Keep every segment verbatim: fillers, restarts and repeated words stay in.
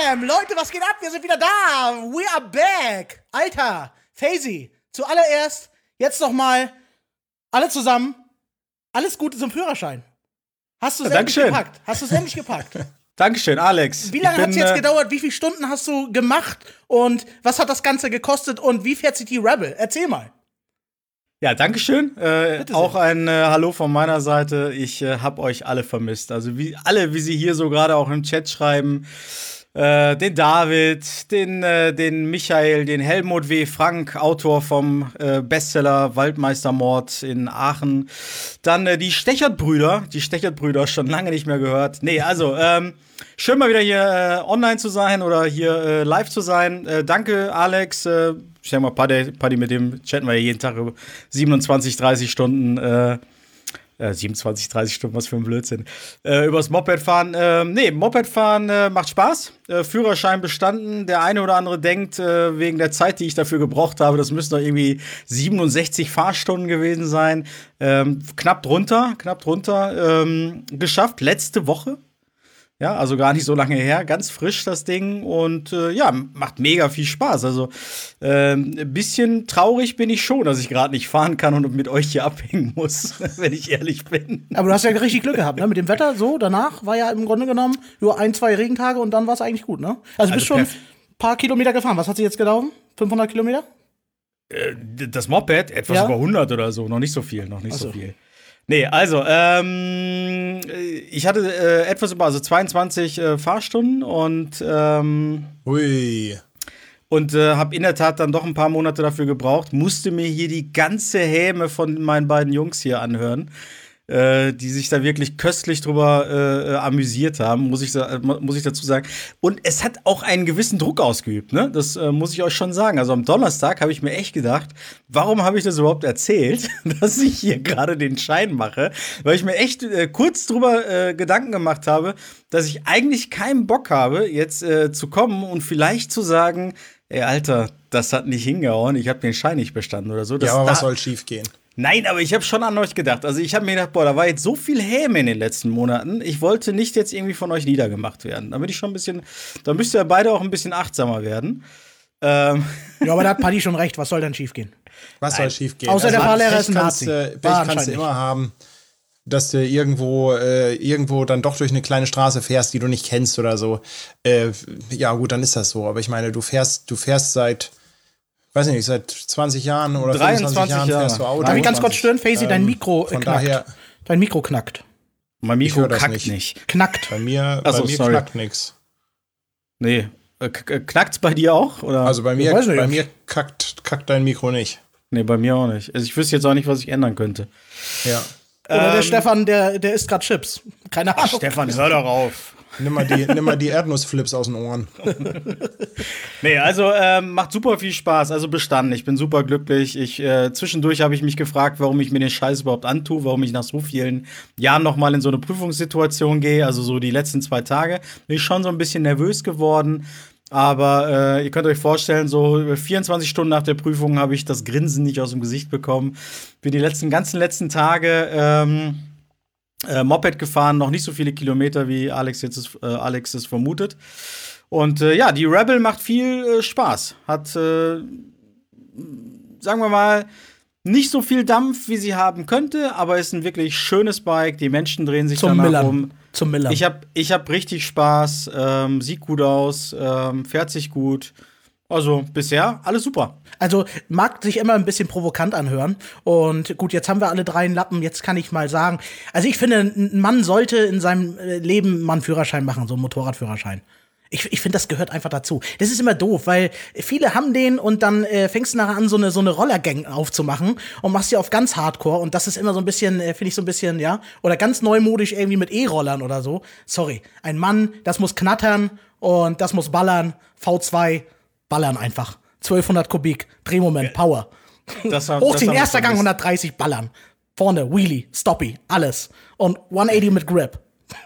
Bam! Leute, was geht ab? Wir sind wieder da! We are back! Alter, Faisy, zuallererst, jetzt noch mal alle zusammen, alles Gute zum Führerschein. Hast du es ja, endlich gepackt? Hast du es endlich gepackt? Dankeschön, Alex. Wie lange hat es jetzt äh, gedauert? Wie viele Stunden hast du gemacht? Und was hat das Ganze gekostet? Und wie fährt sich die Rebel? Erzähl mal. Ja, Dankeschön. Äh, auch ein äh, Hallo von meiner Seite. Ich äh, hab euch alle vermisst. Also wie alle, wie sie hier so gerade auch im Chat schreiben. Äh, den David, den, äh, den Michael, den Helmut W. Frank, Autor vom äh, Bestseller Waldmeistermord in Aachen. Dann äh, die Stechert-Brüder. Die Stechert-Brüder, schon lange nicht mehr gehört. Nee, also, ähm, schön mal wieder hier äh, online zu sein oder hier äh, live zu sein. Äh, danke, Alex. Äh, ich denke mal, Paddy, Paddy, mit dem chatten wir ja jeden Tag über siebenundzwanzig, dreißig Stunden. Äh, äh, siebenundzwanzig, dreißig Stunden, was für ein Blödsinn. Äh, übers Mopedfahren. Äh, nee, Mopedfahren äh, macht Spaß. Äh, Führerschein bestanden. Der eine oder andere denkt, äh, wegen der Zeit, die ich dafür gebraucht habe, das müssen doch irgendwie siebenundsechzig Fahrstunden gewesen sein. Ähm, knapp drunter, knapp drunter. Ähm, geschafft, letzte Woche. Ja, also gar nicht so lange her, ganz frisch das Ding und äh, ja, macht mega viel Spaß. Also ähm, ein bisschen traurig bin ich schon, dass ich gerade nicht fahren kann und mit euch hier abhängen muss, wenn ich ehrlich bin. Aber du hast ja richtig Glück gehabt, ne? Mit dem Wetter so, danach war ja im Grunde genommen nur ein, zwei Regentage und dann war es eigentlich gut, ne? Also du bist Also schon ein paar Kilometer gefahren. Was hat sie jetzt gelaufen? fünfhundert Kilometer? Äh, das Moped, etwas Ja? über hundert oder so, noch nicht so viel, noch nicht Ach so. so viel. Nee, also, ähm, ich hatte äh, etwas über, also zweiundzwanzig äh, Fahrstunden und, ähm, Ui. Und äh, habe in der Tat dann doch ein paar Monate dafür gebraucht, musste mir hier die ganze Häme von meinen beiden Jungs hier anhören, äh, die sich da wirklich köstlich drüber äh, amüsiert haben, muss ich, äh, muss ich dazu sagen. Und es hat auch einen gewissen Druck ausgeübt, ne? Das äh, muss ich euch schon sagen. Also am Donnerstag habe ich mir echt gedacht, warum habe ich das überhaupt erzählt, dass ich hier gerade den Schein mache? Weil ich mir echt äh, kurz drüber äh, Gedanken gemacht habe, dass ich eigentlich keinen Bock habe, jetzt äh, zu kommen und vielleicht zu sagen, ey, Alter, das hat nicht hingehauen, ich habe den Schein nicht bestanden oder so. Das Ja, aber da was soll schief gehen? Nein, aber ich habe schon an euch gedacht. Also ich habe mir gedacht, boah, da war jetzt so viel Häme in den letzten Monaten. Ich wollte nicht jetzt irgendwie von euch niedergemacht werden. Da bin ich schon ein bisschen, da müsst ihr beide auch ein bisschen achtsamer werden. Ähm. Ja, aber da hat Paddy schon recht. Was soll denn schief gehen? Was Nein. soll schief gehen? Außer der Fahrlehrer ist ein kannst, Nazi. äh, Pech War kannst du anscheinend immer haben, dass du irgendwo, äh, irgendwo dann doch durch eine kleine Straße fährst, die du nicht kennst oder so. Äh, ja, gut, dann ist das so. Aber ich meine, du fährst, du fährst seit weiß nicht, seit zwanzig Jahren oder fünfundzwanzig Jahren fährst du Auto. Darf ich ganz kurz stören, Faisy, dein Mikro von knackt. daher, dein Mikro knackt. Mein Mikro höre das kackt nicht. nicht. Knackt. Bei mir, Ach so, bei mir sorry. knackt nix. Nee. Äh, k- knackt's bei dir auch? Oder? Also bei mir, weiß nicht. bei mir kackt, kackt dein Mikro nicht. Nee, bei mir auch nicht. Also ich wüsste jetzt auch nicht, was ich ändern könnte. Ja. Oder der Ähm, Stefan, der, der isst gerade Chips. Keine Ahnung. Stefan, hör doch auf. Nimm mal die, nimm mal die Erdnussflips aus den Ohren. Nee, also ähm, macht super viel Spaß. Also bestanden. Ich bin super glücklich. Ich, äh, zwischendurch habe ich mich gefragt, warum ich mir den Scheiß überhaupt antue, warum ich nach so vielen Jahren noch mal in so eine Prüfungssituation gehe. Also so die letzten zwei Tage bin ich schon so ein bisschen nervös geworden. Aber äh, ihr könnt euch vorstellen, so vierundzwanzig Stunden nach der Prüfung habe ich das Grinsen nicht aus dem Gesicht bekommen. Bin die letzten ganzen letzten Tage ähm, äh, Moped gefahren, noch nicht so viele Kilometer, wie Alex jetzt es, äh, Alex es vermutet. Und äh, ja, die Rebel macht viel äh, Spaß. Hat, äh, sagen wir mal, nicht so viel Dampf, wie sie haben könnte, aber ist ein wirklich schönes Bike. Die Menschen drehen sich Zum danach Millern. um. Zum Millern. Ich hab, ich hab richtig Spaß, ähm, sieht gut aus, ähm, fährt sich gut. Also bisher alles super. Also mag sich immer ein bisschen provokant anhören. Und gut, jetzt haben wir alle drei einen Lappen. Jetzt kann ich mal sagen, also ich finde, ein Mann sollte in seinem äh, Leben mal einen Führerschein machen, so einen Motorradführerschein. Ich, ich finde, das gehört einfach dazu. Das ist immer doof, weil viele haben den und dann äh, fängst du nachher an, so eine, so eine Rollergang aufzumachen und machst die auf ganz Hardcore. Und das ist immer so ein bisschen, äh, finde ich so ein bisschen, ja, oder ganz neumodisch irgendwie mit E-Rollern oder so. Sorry. Ein Mann, das muss knattern und das muss ballern. V zwei, ballern einfach. zwölfhundert Kubik, Drehmoment, Power. Das war- Hochziehen, das haben wir erster Gang vermisst. hundertdreißig, ballern. Vorne, Wheelie, Stoppie, alles. Und hundertachtzig mit Grip.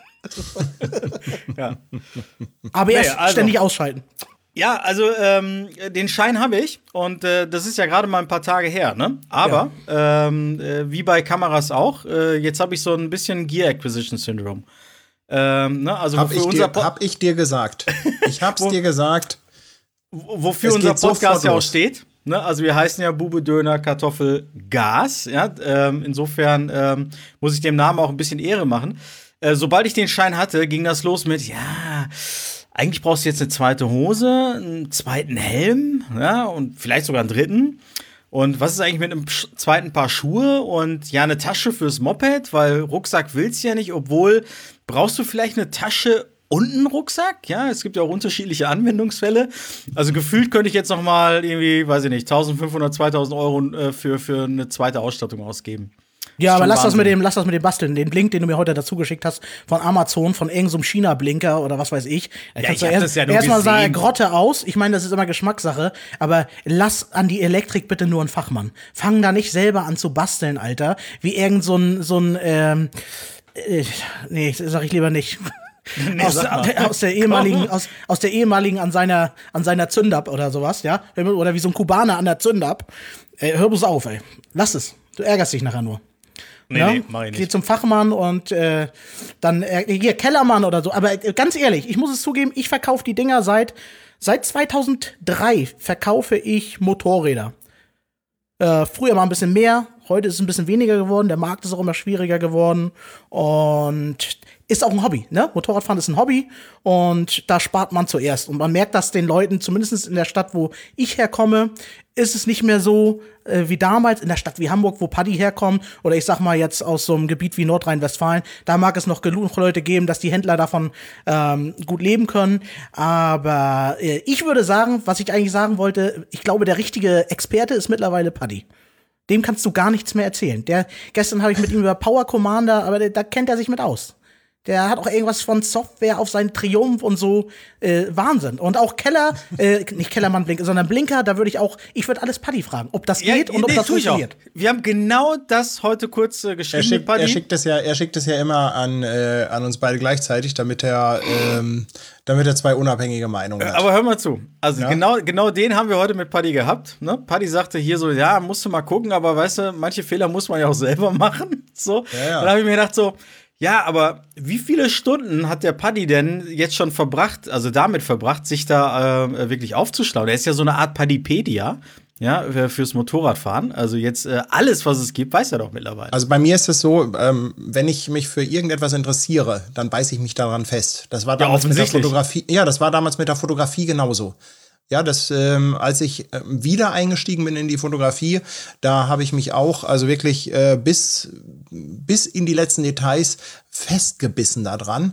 Ja. Aber erst Nee, also- ständig ausschalten. Ja, also ähm, den Schein habe ich und äh, das ist ja gerade mal ein paar Tage her, ne? Aber ähm, äh, wie bei Kameras auch, äh, jetzt habe ich so ein bisschen Gear Acquisition Syndrome. Ähm, ne? Also hab, wofür ich unser dir, hab ich dir gesagt. Ich hab's dir gesagt. Wofür unser Podcast ja auch steht. Ne? Also wir heißen ja Bube, Döner, Kartoffel, Gas. Ja? Ähm, insofern ähm, muss ich dem Namen auch ein bisschen Ehre machen. Äh, sobald ich den Schein hatte, ging das los mit, ja, eigentlich brauchst du jetzt eine zweite Hose, einen zweiten Helm, ja, und vielleicht sogar einen dritten. Und was ist eigentlich mit einem zweiten Paar Schuhe und ja, eine Tasche fürs Moped, weil Rucksack willst du ja nicht, obwohl brauchst du vielleicht eine Tasche und einen Rucksack? Ja, es gibt ja auch unterschiedliche Anwendungsfälle. Also gefühlt könnte ich jetzt noch mal irgendwie, weiß ich nicht, eintausendfünfhundert, zweitausend Euro äh, für, für eine zweite Ausstattung ausgeben. Ja, aber lass das, mit dem, lass das mit dem Basteln. Den Blink, den du mir heute dazu geschickt hast, von Amazon, von irgendeinem so China-Blinker oder was weiß ich. Da ja, kannst ich du erst, ja erstmal sagen, Grotte aus. Ich meine, das ist immer Geschmackssache. Aber lass an die Elektrik bitte nur einen Fachmann. Fang da nicht selber an zu basteln, Alter. Wie irgend so ein, so ein, ähm, äh, nee, sag ich lieber nicht. Nee, aus, aus der ehemaligen, aus, aus der ehemaligen an seiner, an seiner Zündab oder sowas, ja? Oder wie so ein Kubaner an der Zündab. Äh, hör bloß auf, ey. Lass es. Du ärgerst dich nachher nur. Nee, ja? nee, mach ich nicht. Geh zum Fachmann und äh, dann äh, hier Kellermann oder so. Aber äh, ganz ehrlich, ich muss es zugeben, ich verkaufe die Dinger seit seit zweitausenddrei verkaufe ich Motorräder. Äh, früher mal ein bisschen mehr, heute ist es ein bisschen weniger geworden. Der Markt ist auch immer schwieriger geworden und ist auch ein Hobby, ne? Motorradfahren ist ein Hobby und da spart man zuerst. Und man merkt das den Leuten, zumindest in der Stadt, wo ich herkomme, ist es nicht mehr so äh, wie damals in der Stadt wie Hamburg, wo Paddy herkommt, oder ich sag mal jetzt aus so einem Gebiet wie Nordrhein-Westfalen. Da mag es noch genug Leute geben, dass die Händler davon ähm, gut leben können. Aber äh, ich würde sagen, was ich eigentlich sagen wollte, ich glaube, der richtige Experte ist mittlerweile Paddy. Dem kannst du gar nichts mehr erzählen. Der, gestern habe ich mit ihm über Power Commander, aber der, da kennt er sich mit aus. Der hat auch irgendwas von Software auf seinen Triumph und so. Äh, Wahnsinn. Und auch Keller, äh, nicht Kellermann Blinker, sondern Blinker, da würde ich auch, ich würde alles Paddy fragen, ob das ja, geht und nee, ob das funktioniert. Wir haben genau das heute kurz äh, geschrieben Er schickt, mit Paddy. er schickt es ja, er schickt es ja immer an, äh, an uns beide gleichzeitig, damit er, ähm, damit er zwei unabhängige Meinungen hat. Aber hör mal zu. Also ja? genau, genau den haben wir heute mit Paddy gehabt. Ne? Paddy sagte hier so, ja, musst du mal gucken, aber weißt du, manche Fehler muss man ja auch selber machen. So. Ja, ja. Dann habe ich mir gedacht so, ja, aber wie viele Stunden hat der Paddy denn jetzt schon verbracht, also damit verbracht, sich da äh, wirklich aufzuschlauen? Er ist ja so eine Art Paddypedia, ja, fürs Motorradfahren. Also jetzt äh, alles, was es gibt, weiß er doch mittlerweile. Also bei mir ist es so, ähm, wenn ich mich für irgendetwas interessiere, dann beiße ich mich daran fest. Das war damals mit der Fotografie. Ja, das war damals mit der Fotografie genauso. Ja, das, ähm, als ich äh, wieder eingestiegen bin in die Fotografie, da habe ich mich auch, also wirklich äh, bis, bis in die letzten Details festgebissen da dran.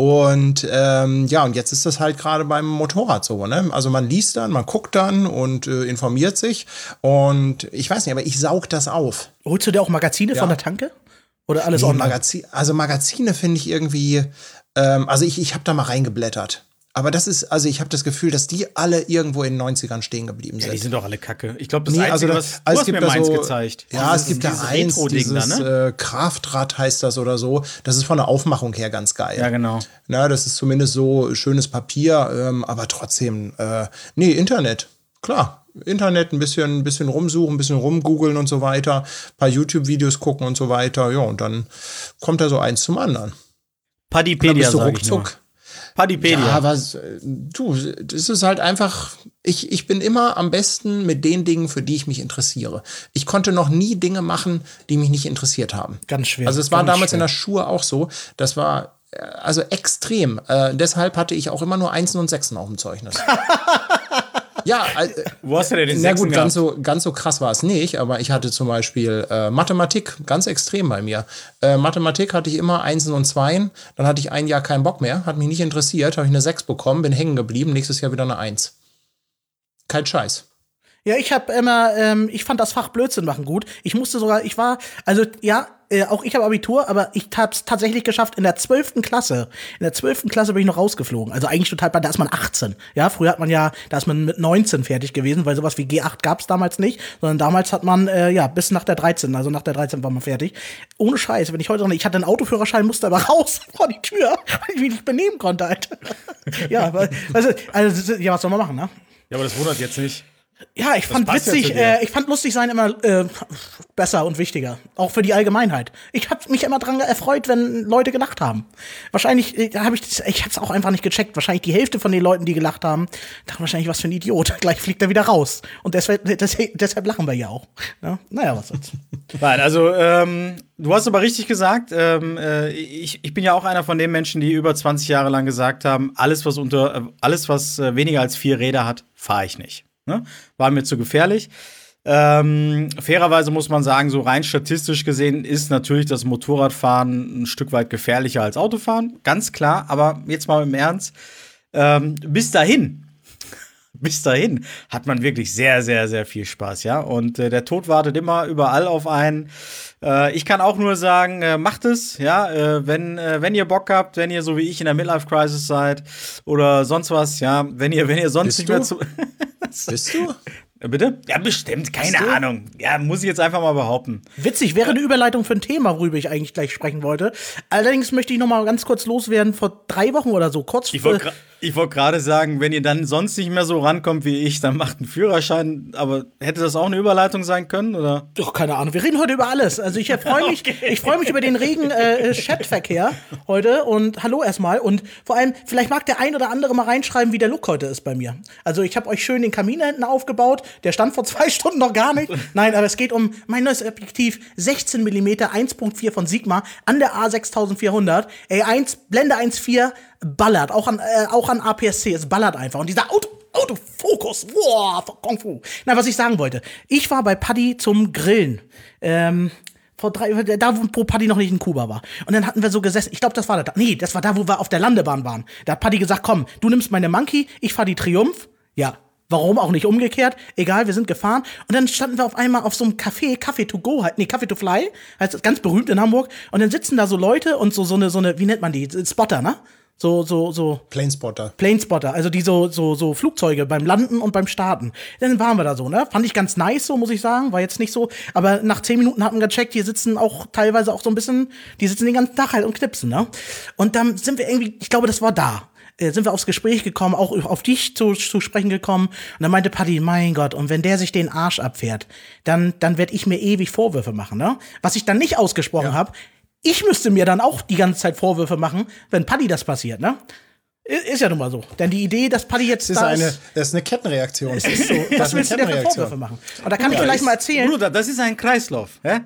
Und ähm, ja, und jetzt ist das halt gerade beim Motorrad so, ne? Also man liest dann, man guckt dann und äh, informiert sich. Und ich weiß nicht, aber ich saug das auf. Holst du dir auch Magazine ja. von der Tanke? Oder alles nee, online? Magazin, also Magazine finde ich irgendwie, ähm, also ich, ich habe da mal reingeblättert. Aber das ist, also ich habe das Gefühl, dass die alle irgendwo in den neunzigern stehen geblieben sind. Ja, die sind doch alle kacke. Ich glaube, das nee, Einzige, also, was also du hast gibt mir da meins so, gezeigt. Ja, also es gibt da eins, dieses da, ne? äh, Kraftrad heißt das oder so. Das ist von der Aufmachung her ganz geil. Ja, genau. Na, das ist zumindest so schönes Papier, ähm, aber trotzdem, äh, nee, Internet, klar. Internet, ein bisschen, ein bisschen rumsuchen, ein bisschen rumgoogeln und so weiter, ein paar YouTube-Videos gucken und so weiter. Ja, und dann kommt da so eins zum anderen. Paddypedia, sag ich nur. Paddypedia. Ja, aber du, das ist halt einfach, ich, ich bin immer am besten mit den Dingen, für die ich mich interessiere. Ich konnte noch nie Dinge machen, die mich nicht interessiert haben. Ganz schwer. Also es war damals schwer. in der Schule auch so, das war also extrem. Äh, deshalb hatte ich auch immer nur Einsen und Sechsen auf dem Zeugnis. Ja, äh, wo hast du denn den na Sechsen gut, gehabt? ganz so, ganz so krass war es nicht, aber ich hatte zum Beispiel äh, Mathematik, ganz extrem bei mir. Äh, Mathematik hatte ich immer Einsen und Zweien, dann hatte ich ein Jahr keinen Bock mehr, hat mich nicht interessiert, habe ich eine Sechs bekommen, bin hängen geblieben, nächstes Jahr wieder eine Eins. Kein Scheiß. Ja, ich habe immer, ähm, ich fand das Fach Blödsinn machen gut. Ich musste sogar, ich war, also ja, äh, auch ich habe Abitur, aber ich hab's tatsächlich geschafft in der zwölften Klasse. In der zwölften Klasse bin ich noch rausgeflogen. Also eigentlich total, da ist man achtzehn. Ja, früher hat man ja, da ist man mit neunzehn fertig gewesen, weil sowas wie G acht gab's damals nicht, sondern damals hat man, äh, ja, bis nach der dreizehn, also nach der dreizehn war man fertig. Ohne Scheiß, wenn ich heute noch, ich hatte einen Autoführerschein, musste aber raus vor die Tür, weil ich mich nicht benehmen konnte, Alter. Ja, aber, also, also, ja, was soll man machen, ne? Ja, aber das wundert jetzt nicht. Ja, ich fand passt ja witzig, zu dir. äh, ich fand lustig sein immer äh, besser und wichtiger. Auch für die Allgemeinheit. Ich hab mich immer dran erfreut, wenn Leute gelacht haben. Wahrscheinlich, äh, habe ich, das, ich hab's auch einfach nicht gecheckt. Wahrscheinlich die Hälfte von den Leuten, die gelacht haben, dachten wahrscheinlich, was für ein Idiot. Gleich fliegt er wieder raus. Und deshalb, das, deshalb lachen wir ja auch. Ja? Naja, was sonst. Nein, also ähm, du hast aber richtig gesagt, ähm, äh, ich, ich bin ja auch einer von den Menschen, die über zwanzig Jahre lang gesagt haben, alles, was unter, äh, alles, was äh, weniger als vier Räder hat, fahre ich nicht. Ne? War mir zu gefährlich. Ähm, fairerweise muss man sagen, so rein statistisch gesehen ist natürlich das Motorradfahren ein Stück weit gefährlicher als Autofahren, ganz klar. Aber jetzt mal im Ernst, ähm, bis dahin, bis dahin hat man wirklich sehr, sehr, sehr viel Spaß, ja. Und äh, der Tod wartet immer überall auf einen. Äh, ich kann auch nur sagen, äh, macht es, ja. Äh, wenn, äh, wenn ihr Bock habt, wenn ihr so wie ich in der Midlife-Crisis seid oder sonst was, ja. Wenn ihr, wenn ihr sonst Bist nicht du? mehr zu. Bist du? Bitte? Ja, bestimmt, keine Ahnung. Ja, muss ich jetzt einfach mal behaupten. Witzig, wäre eine Überleitung für ein Thema, worüber ich eigentlich gleich sprechen wollte. Allerdings möchte ich noch mal ganz kurz loswerden, vor drei Wochen oder so, kurz Ich wollte ich wollt gerade sagen, wenn ihr dann sonst nicht mehr so rankommt wie ich, dann macht einen Führerschein. Aber hätte das auch eine Überleitung sein können, oder? Doch, keine Ahnung. Wir reden heute über alles. Also ich freue mich, Okay. ich freue mich über den regen äh, Chatverkehr heute und hallo erstmal und vor allem vielleicht mag der ein oder andere mal reinschreiben, wie der Look heute ist bei mir. Also ich habe euch schön den Kamin da hinten aufgebaut. Der stand vor zwei Stunden noch gar nicht. Nein, aber es geht um mein neues Objektiv sechzehn Millimeter eins Komma vier von Sigma an der A sechstausendvierhundert. Ey, eins Blende eins Komma vier ballert auch an äh, auch an A P S C. Es ballert einfach und dieser Auto Autofokus, boah, Kung Fu. Na, was ich sagen wollte. Ich war bei Paddy zum Grillen. Ähm, vor drei, da, wo Paddy noch nicht in Kuba war. Und dann hatten wir so gesessen, ich glaube, das war da. Nee, das war da, wo wir auf der Landebahn waren. Da hat Paddy gesagt, komm, du nimmst meine Monkey, ich fahr die Triumph. Ja, warum auch nicht umgekehrt? Egal, wir sind gefahren. Und dann standen wir auf einmal auf so einem Café, Café to go, halt, nee, Café to fly, heißt das, ganz berühmt in Hamburg. Und dann sitzen da so Leute und so, so eine, so eine, wie nennt man die? Spotter, ne? So, so, so. Planespotter. Planespotter, also die so, so, so Flugzeuge beim Landen und beim Starten. Dann waren wir da so, ne? Fand ich ganz nice, so muss ich sagen. War jetzt nicht so. Aber nach zehn Minuten hatten wir gecheckt, hier sitzen auch teilweise auch so ein bisschen, die sitzen den ganzen Tag halt und knipsen, ne? Und dann sind wir irgendwie, ich glaube, das war da. Äh, sind wir aufs Gespräch gekommen, auch auf dich zu, zu sprechen gekommen. Und dann meinte Paddy, mein Gott, und wenn der sich den Arsch abfährt, dann, dann werde ich mir ewig Vorwürfe machen, ne? Was ich dann nicht ausgesprochen Ja. habe, ich müsste mir dann auch die ganze Zeit Vorwürfe machen, wenn Paddy das passiert, ne? Ist ja nun mal so. Denn die Idee, dass Paddy jetzt Das ist da eine, ist, das ist eine Kettenreaktion. es ist so. Das Was ist eine willst du dir für Kettenreaktion. Vorwürfe machen? Und da kann ich Ja, vielleicht ist- mal erzählen. Bruder, das ist ein Kreislauf. Hä?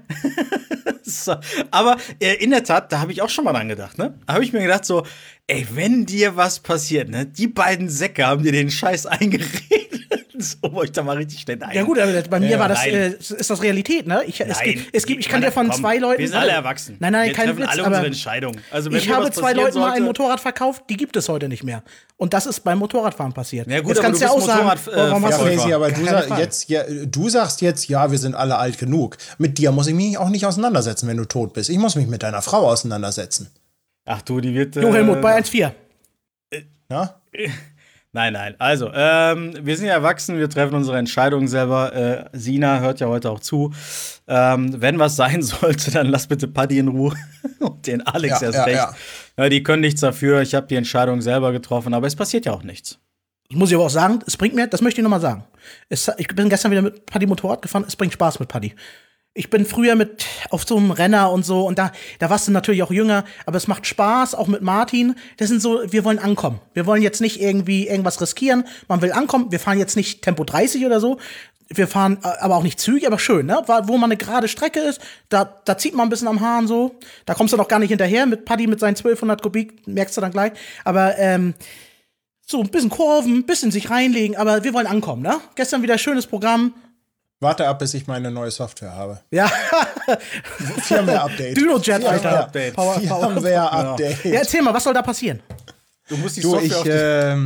So, aber äh, in der Tat, da habe ich auch schon mal dran gedacht. Ne? Da habe ich mir gedacht so, ey, wenn dir was passiert, ne, die beiden Säcke haben dir den Scheiß eingeredet. So, wo ich da mal richtig schnell ein. Ja gut, aber bei mir Ja, war das, nein. äh, ist das Realität, ne? Ich, es, Nein, gibt, es gibt, ich kann dir von komm, zwei Leuten. Wir sind alle erwachsen. Nein, nein, wir kein treffen Witz, alle aber unsere Entscheidungen. Also, wenn ich mir habe was zwei passieren Leuten mal ein sollte- Motorrad verkauft, die gibt es heute nicht mehr. Und das ist beim Motorradfahren passiert. Ja, gut, jetzt aber kannst du du ja auch bist sagen, Motorrad- äh, warum hast Ja, du Verkäufer. Casey, aber du, Keine sa Frage. jetzt, ja, du sagst jetzt, ja, wir sind alle alt genug. Mit dir muss ich mich auch nicht auseinandersetzen, wenn du tot bist. Ich muss mich mit deiner Frau auseinandersetzen. Ach du, die wird. Jo, Helmut, bei äh, eins Komma vier. Ja? Nein, nein. Also, ähm, wir sind ja erwachsen, wir treffen unsere Entscheidungen selber. Äh, Sina hört ja heute auch zu. Ähm, wenn was sein sollte, dann lass bitte Paddy in Ruhe und den Alex Ja, erst ja, recht. ja. Ja, die können nichts dafür. Ich habe die Entscheidung selber getroffen, aber es passiert ja auch nichts. Das muss ich aber auch sagen, es bringt mir, das möchte ich noch mal sagen. Es, ich bin gestern wieder mit Paddy Motorrad gefahren, es bringt Spaß mit Paddy. Ich bin früher mit auf so einem Renner und so und da, da warst du natürlich auch jünger, aber es macht Spaß, auch mit Martin. Das sind so, wir wollen ankommen. Wir wollen jetzt nicht irgendwie irgendwas riskieren. Man will ankommen. Wir fahren jetzt nicht Tempo dreißig oder so. Wir fahren äh, aber auch nicht zügig, aber schön, ne? Wo man eine gerade Strecke ist, da, da zieht man ein bisschen am Hahn so. Da kommst du noch gar nicht hinterher mit Paddy mit seinen zwölfhundert Kubik, merkst du dann gleich. Aber, ähm, so ein bisschen Kurven, ein bisschen sich reinlegen, aber wir wollen ankommen, ne? Gestern wieder schönes Programm. Warte ab, bis ich meine neue Software habe. Ja. Firmware-Update. Dynojet, Alter. Update. Power, Power. Firmware-Update. Ja, erzähl mal, was soll da passieren? Du musst die Du, Software ich, auf die ähm,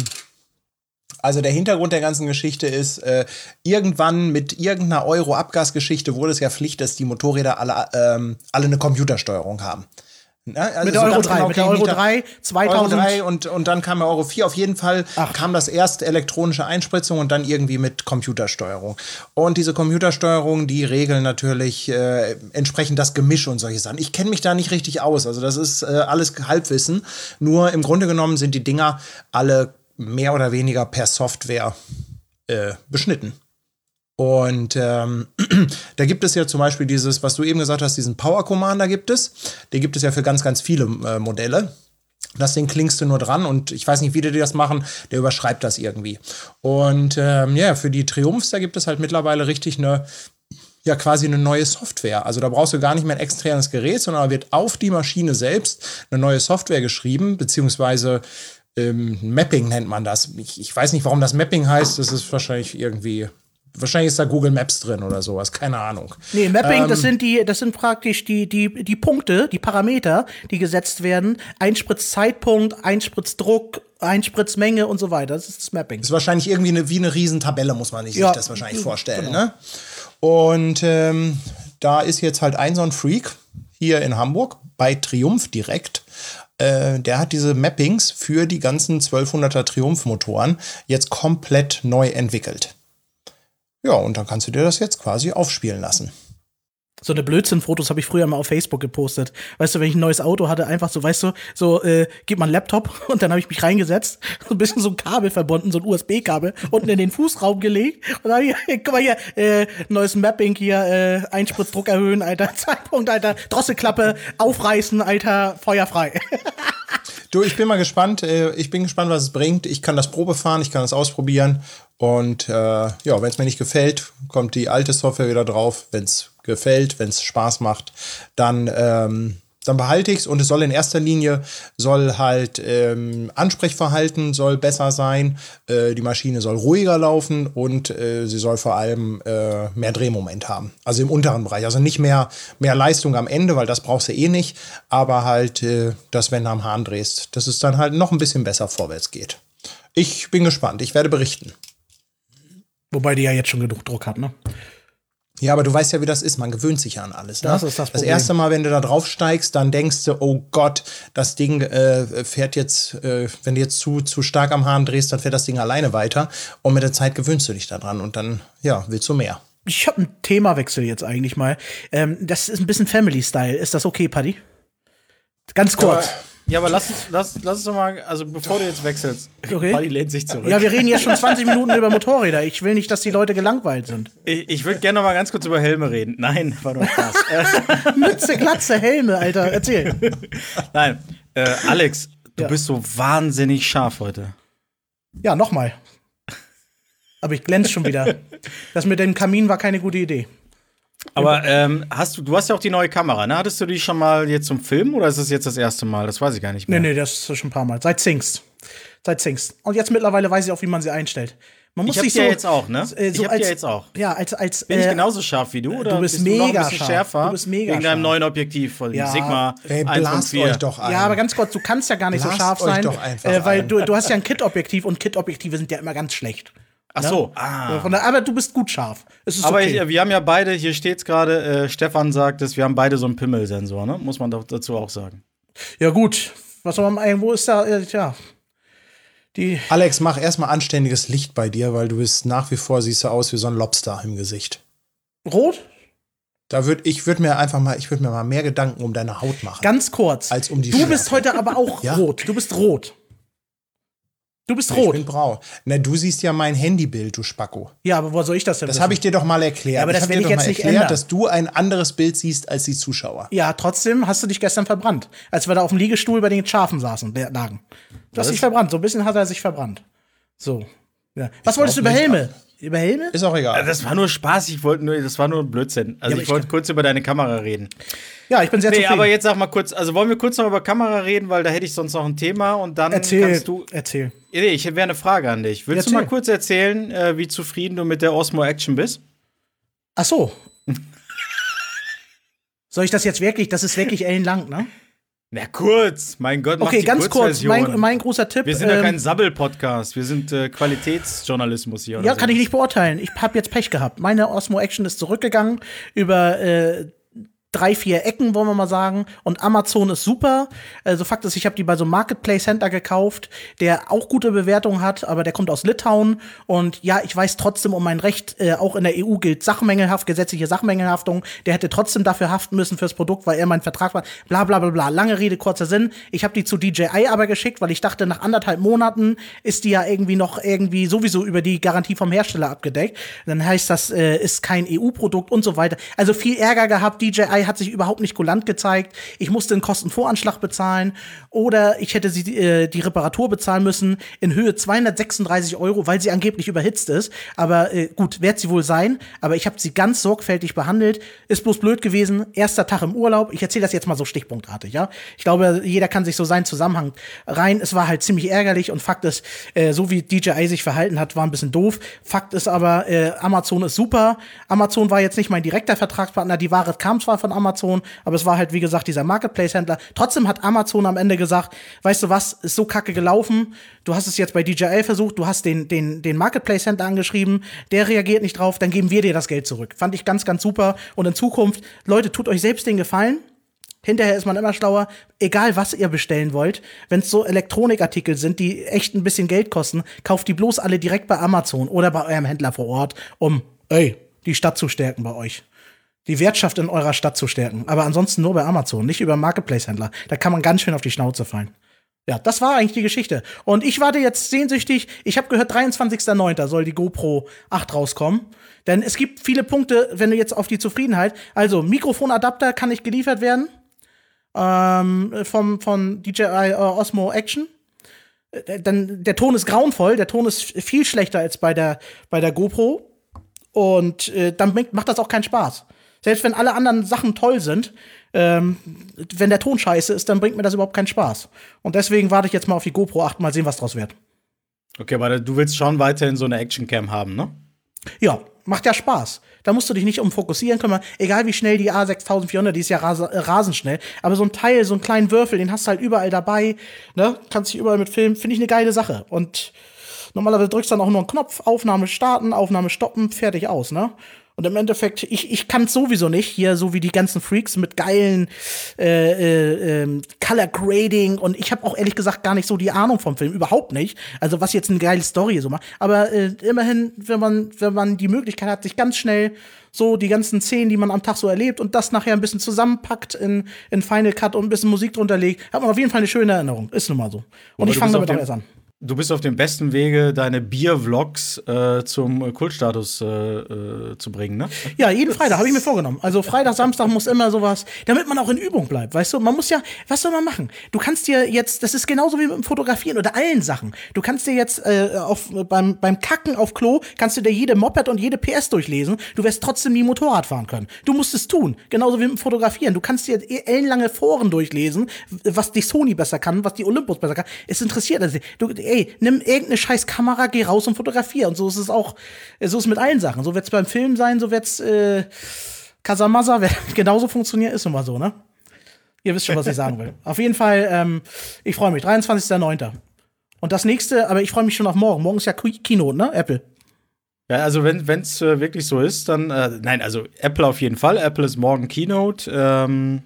also der Hintergrund der ganzen Geschichte ist, äh, irgendwann mit irgendeiner Euro-Abgasgeschichte wurde es ja Pflicht, dass die Motorräder alle, ähm, alle eine Computersteuerung haben. Ja, also Mit der so Euro ganz drei, genau mit der kenn ich Euro mich da- drei, zweitausend. Euro drei und, und dann kam der Euro vier. Auf jeden Fall Ach. kam das erst elektronische Einspritzung und dann irgendwie mit Computersteuerung. Und diese Computersteuerung, die regeln natürlich äh, entsprechend das Gemisch und solche Sachen. Ich kenne mich da nicht richtig aus. Also das ist äh, alles Halbwissen. Nur im Grunde genommen sind die Dinger alle mehr oder weniger per Software äh, beschnitten. Und ähm, da gibt es ja zum Beispiel dieses, was du eben gesagt hast, diesen Power Commander gibt es. Den gibt es ja für ganz, ganz viele äh, Modelle. Das Ding klingst du nur dran und ich weiß nicht, wie die das machen, der überschreibt das irgendwie. Und ähm, ja, für die Triumphs, da gibt es halt mittlerweile richtig eine, ja quasi eine neue Software. Also da brauchst du gar nicht mehr ein externes Gerät, sondern da wird auf die Maschine selbst eine neue Software geschrieben, beziehungsweise ähm, Mapping nennt man das. Ich, ich weiß nicht, warum das Mapping heißt, das ist wahrscheinlich irgendwie... Wahrscheinlich ist da Google Maps drin oder sowas, keine Ahnung. Nee, Mapping, ähm, das sind die, das sind praktisch die, die, die Punkte, die Parameter, die gesetzt werden. Einspritzzeitpunkt, Einspritzdruck, Einspritzmenge und so weiter. Das ist das Mapping. Das ist wahrscheinlich irgendwie eine, wie eine Riesentabelle, muss man sich Ja, das wahrscheinlich vorstellen. genau. Ne? Und ähm, da ist jetzt halt ein so ein Freak hier in Hamburg bei Triumph direkt. Äh, der hat diese Mappings für die ganzen zwölfhunderter Triumph-Motoren jetzt komplett neu entwickelt. Ja, und dann kannst du dir das jetzt quasi aufspielen lassen. So eine Blödsinn-Fotos habe ich früher mal auf Facebook gepostet. Weißt du, wenn ich ein neues Auto hatte, einfach so, weißt du, so, äh, gib mal einen Laptop und dann habe ich mich reingesetzt, so ein bisschen so ein Kabel verbunden, so ein U S B-Kabel, unten in den Fußraum gelegt und dann hab ich, guck mal hier, äh, neues Mapping hier, äh, Einspritzdruck erhöhen, Alter, Zeitpunkt, Alter, Drosselklappe aufreißen, Alter, feuerfrei. Du, ich bin mal gespannt. Ich bin gespannt, was es bringt. Ich kann das Probe fahren, ich kann das ausprobieren. Und äh, ja, wenn es mir nicht gefällt, kommt die alte Software wieder drauf. Wenn es gefällt, wenn es Spaß macht, dann, ähm, dann behalte ich es. Und es soll in erster Linie, soll halt ähm, Ansprechverhalten soll besser sein. Äh, die Maschine soll ruhiger laufen und äh, sie soll vor allem äh, mehr Drehmoment haben. Also im unteren Bereich. Also nicht mehr, mehr Leistung am Ende, weil das brauchst du eh nicht. Aber halt, äh, dass wenn du am Hahn drehst, dass es dann halt noch ein bisschen besser vorwärts geht. Ich bin gespannt. Ich werde berichten. Wobei die ja jetzt schon genug Druck hat, ne? Ja, aber du weißt ja, wie das ist. Man gewöhnt sich ja an alles. Ne? Das ist das Problem. Das erste Mal, wenn du da drauf steigst, dann denkst du, oh Gott, das Ding äh, fährt jetzt, äh, wenn du jetzt zu, zu stark am Hahn drehst, dann fährt das Ding alleine weiter. Und mit der Zeit gewöhnst du dich daran und dann, ja, willst du mehr. Ich habe einen Themawechsel jetzt eigentlich mal. Ähm, das ist ein bisschen Family-Style. Ist das okay, Paddy? Ganz kurz. Aber, ja, aber lass uns, lass, lass uns doch mal, also bevor du jetzt wechselst, Okay. Paddy lehnt sich zurück. Ja, wir reden jetzt schon zwanzig Minuten über Motorräder. Ich will nicht, dass die Leute gelangweilt sind. Ich, ich würde gerne noch mal ganz kurz über Helme reden. Nein, war doch Spaß. Mütze, Glatze, Helme, Alter. Erzähl. Nein, äh, Alex, du Ja. bist so wahnsinnig scharf heute. Ja, nochmal. Aber ich glänze schon wieder. Das mit dem Kamin war keine gute Idee. Aber ähm, hast du, du hast ja auch die neue Kamera, ne? Hattest du die schon mal jetzt zum Filmen oder ist das jetzt das erste Mal? Das weiß ich gar nicht mehr. Nee, nee, das ist schon ein paar Mal. Seit Zingst. Seit Zingst. Und jetzt mittlerweile weiß ich auch, wie man sie einstellt. Man muss Ich hab sich die so, ja jetzt auch, ne? Äh, Ich so hab die als, ja jetzt auch. Ja, als, als Bin ich äh, genauso scharf wie du oder du bist bist du noch ein mega bisschen scharf. schärfer? Du bist mega wegen deinem scharf. neuen Objektiv von Ja. Sigma Ey, eins blast Punkt vier. euch doch ein. Ja, aber ganz kurz, du kannst ja gar nicht Blast so scharf euch sein, doch einfach äh, weil ein. du, du hast ja ein Kit-Objektiv und Kit-Objektive sind ja immer ganz schlecht. Ach so. Ne? Ah. Von der, aber du bist gut scharf. Es ist Aber okay. ich, wir haben ja beide, hier steht's gerade, äh, Stefan sagt es, wir haben beide so einen Pimmelsensor, ne? Muss man doch dazu auch sagen. Ja, gut. Was soll man machen? Wo ist da? Äh, ja. Die. Alex, mach erstmal anständiges Licht bei dir, weil du bist nach wie vor, siehst du aus wie so ein Lobster im Gesicht. Rot? Da würd, ich würde mir einfach mal, ich würde mir mal mehr Gedanken um deine Haut machen. Ganz kurz. Als um die du Schärfe. bist heute aber auch Ja. rot. Du bist rot. Du bist Ich rot. bin braun. Na, du siehst ja mein Handybild, du Spacko. Ja, aber wo soll ich das denn Das wissen? habe ich dir doch mal erklärt. Ja, aber das hab will dir ich doch jetzt mal nicht erklärt, ändern. dass du ein anderes Bild siehst als die Zuschauer. Ja, trotzdem hast du dich gestern verbrannt, als wir da auf dem Liegestuhl bei den Schafen saßen, der- lagen. Du hast ist- dich verbrannt. So ein bisschen hat er sich verbrannt. So. Ja. Was wolltest du glaub über nicht, Helme? Über Helme? Ist auch egal. Das war nur Spaß, ich wollte nur, das war nur Blödsinn. Also Ja, aber ich ich wollte kann- kurz über deine Kamera reden. Ja, ich bin sehr Nee, zufrieden. aber jetzt sag mal kurz, also wollen wir kurz noch über Kamera reden, weil da hätte ich sonst noch ein Thema und dann Erzähl. kannst du. Erzähl. Nee, ich wäre eine Frage an dich. Willst du Erzähl. mal kurz erzählen, äh, wie zufrieden du mit der Osmo Action bist? Ach so. Soll ich das jetzt wirklich? Das ist wirklich ellenlang, ne? Na kurz, mein Gott, mach Okay, die ganz kurz. Kurzversion. Mein, mein großer Tipp. Wir sind ja ähm, kein Sabbel-Podcast, wir sind äh, Qualitätsjournalismus hier. Ja, oder kann so. ich nicht beurteilen. Ich habe jetzt Pech gehabt. Meine Osmo Action ist zurückgegangen über äh, drei, vier Ecken, wollen wir mal sagen. Und Amazon ist super. Also Fakt ist, ich habe die bei so einem Marketplace-Händler gekauft, der auch gute Bewertungen hat, aber der kommt aus Litauen. Und ja, ich weiß trotzdem um mein Recht, äh, auch in der E U gilt Sachmängelhaft, gesetzliche Sachmängelhaftung. Der hätte trotzdem dafür haften müssen fürs Produkt, weil er mein Vertrag war. Bla bla bla bla. Lange Rede, kurzer Sinn. Ich habe die zu D J I aber geschickt, weil ich dachte, nach anderthalb Monaten ist die ja irgendwie noch irgendwie sowieso über die Garantie vom Hersteller abgedeckt. Dann heißt das, äh, ist kein E U-Produkt und so weiter. Also viel Ärger gehabt. D J I hat sich überhaupt nicht kulant gezeigt. Ich musste einen Kostenvoranschlag bezahlen oder ich hätte sie äh, die Reparatur bezahlen müssen in Höhe zweihundertsechsunddreißig Euro, weil sie angeblich überhitzt ist. Aber äh, gut, wird sie wohl sein. Aber ich habe sie ganz sorgfältig behandelt. Ist bloß blöd gewesen. Erster Tag im Urlaub. Ich erzähle das jetzt mal so stichpunktartig, ja. Ich glaube, jeder kann sich so seinen Zusammenhang rein. Es war halt ziemlich ärgerlich und Fakt ist, äh, so wie D J I sich verhalten hat, war ein bisschen doof. Fakt ist aber, äh, Amazon ist super. Amazon war jetzt nicht mein direkter Vertragspartner. Die Ware kam zwar von Amazon, aber es war halt, wie gesagt, dieser Marketplace-Händler. Trotzdem hat Amazon am Ende gesagt, weißt du was, ist so kacke gelaufen, du hast es jetzt bei D J I versucht, du hast den, den, den Marketplace-Händler angeschrieben, der reagiert nicht drauf, dann geben wir dir das Geld zurück. Fand ich ganz, ganz super. Und in Zukunft, Leute, tut euch selbst den Gefallen. Hinterher ist man immer schlauer, egal was ihr bestellen wollt. Wenn es so Elektronikartikel sind, die echt ein bisschen Geld kosten, kauft die bloß alle direkt bei Amazon oder bei eurem Händler vor Ort, um, ey, die Stadt zu stärken bei euch. Die Wirtschaft in eurer Stadt zu stärken. Aber ansonsten nur bei Amazon, nicht über Marketplace-Händler. Da kann man ganz schön auf die Schnauze fallen. Ja, das war eigentlich die Geschichte. Und ich warte jetzt sehnsüchtig. Ich habe gehört, dreiundzwanzigster neunter soll die GoPro acht rauskommen. Denn es gibt viele Punkte, wenn du jetzt auf die Zufriedenheit. Also, Mikrofonadapter kann nicht geliefert werden. Ähm, vom, von D J I uh, Osmo Action. Dann, der Ton ist grauenvoll. Der Ton ist viel schlechter als bei der, bei der GoPro. Und äh, dann macht das auch keinen Spaß. Selbst wenn alle anderen Sachen toll sind, ähm, wenn der Ton scheiße ist, dann bringt mir das überhaupt keinen Spaß. Und deswegen warte ich jetzt mal auf die GoPro acht, mal sehen, was draus wird. Okay, aber du willst schon weiterhin so eine Actioncam haben, ne? Ja, macht ja Spaß. Da musst du dich nicht um fokussieren kümmern. Egal wie schnell die A sechstausendvierhundert, die ist ja ras äh, rasend schnell. Aber so ein Teil, so einen kleinen Würfel, den hast du halt überall dabei. Ne? Kannst dich überall mit filmen. Finde ich eine geile Sache. Und normalerweise drückst du dann auch nur einen Knopf, Aufnahme starten, Aufnahme stoppen, fertig aus, ne? Und im Endeffekt, ich, ich kann es sowieso nicht, hier so wie die ganzen Freaks mit geilen äh, äh, äh, Color Grading und ich habe auch ehrlich gesagt gar nicht so die Ahnung vom Film, überhaupt nicht. Also was jetzt eine geile Story so macht. Aber äh, immerhin, wenn man, wenn man die Möglichkeit hat, sich ganz schnell so die ganzen Szenen, die man am Tag so erlebt und das nachher ein bisschen zusammenpackt in, in Final Cut und ein bisschen Musik drunter legt, hat man auf jeden Fall eine schöne Erinnerung. Ist nun mal so. Und aber ich fange damit auch erst an. Du bist auf dem besten Wege, deine Bier-Vlogs äh, zum Kultstatus äh, äh, zu bringen, ne? Ja, jeden Freitag habe ich mir vorgenommen. Also Freitag, Samstag muss immer sowas, damit man auch in Übung bleibt, weißt du? Man muss ja, was soll man machen? Du kannst dir jetzt, das ist genauso wie mit dem Fotografieren oder allen Sachen. Du kannst dir jetzt äh, auf, beim, beim Kacken auf Klo, kannst du dir jede Moped und jede P S durchlesen. Du wirst trotzdem nie Motorrad fahren können. Du musst es tun. Genauso wie mit dem Fotografieren. Du kannst dir ellenlange Foren durchlesen, was die Sony besser kann, was die Olympus besser kann. Es interessiert also, du, ey, nimm irgendeine scheiß Kamera, geh raus und fotografier. Und so ist es auch, so ist es mit allen Sachen. So wird's beim Film sein, so wird's äh, Casamassa genauso funktionieren, ist nun mal so, ne? Ihr wisst schon, was ich sagen will. Auf jeden Fall, ähm, ich freue mich, dreiundzwanzigster neunter Und das nächste, aber ich freue mich schon auf morgen. Morgen ist ja Keynote, ne? Apple. Ja, also wenn es äh, wirklich so ist, dann, äh, nein, also Apple auf jeden Fall. Apple ist morgen Keynote. Ähm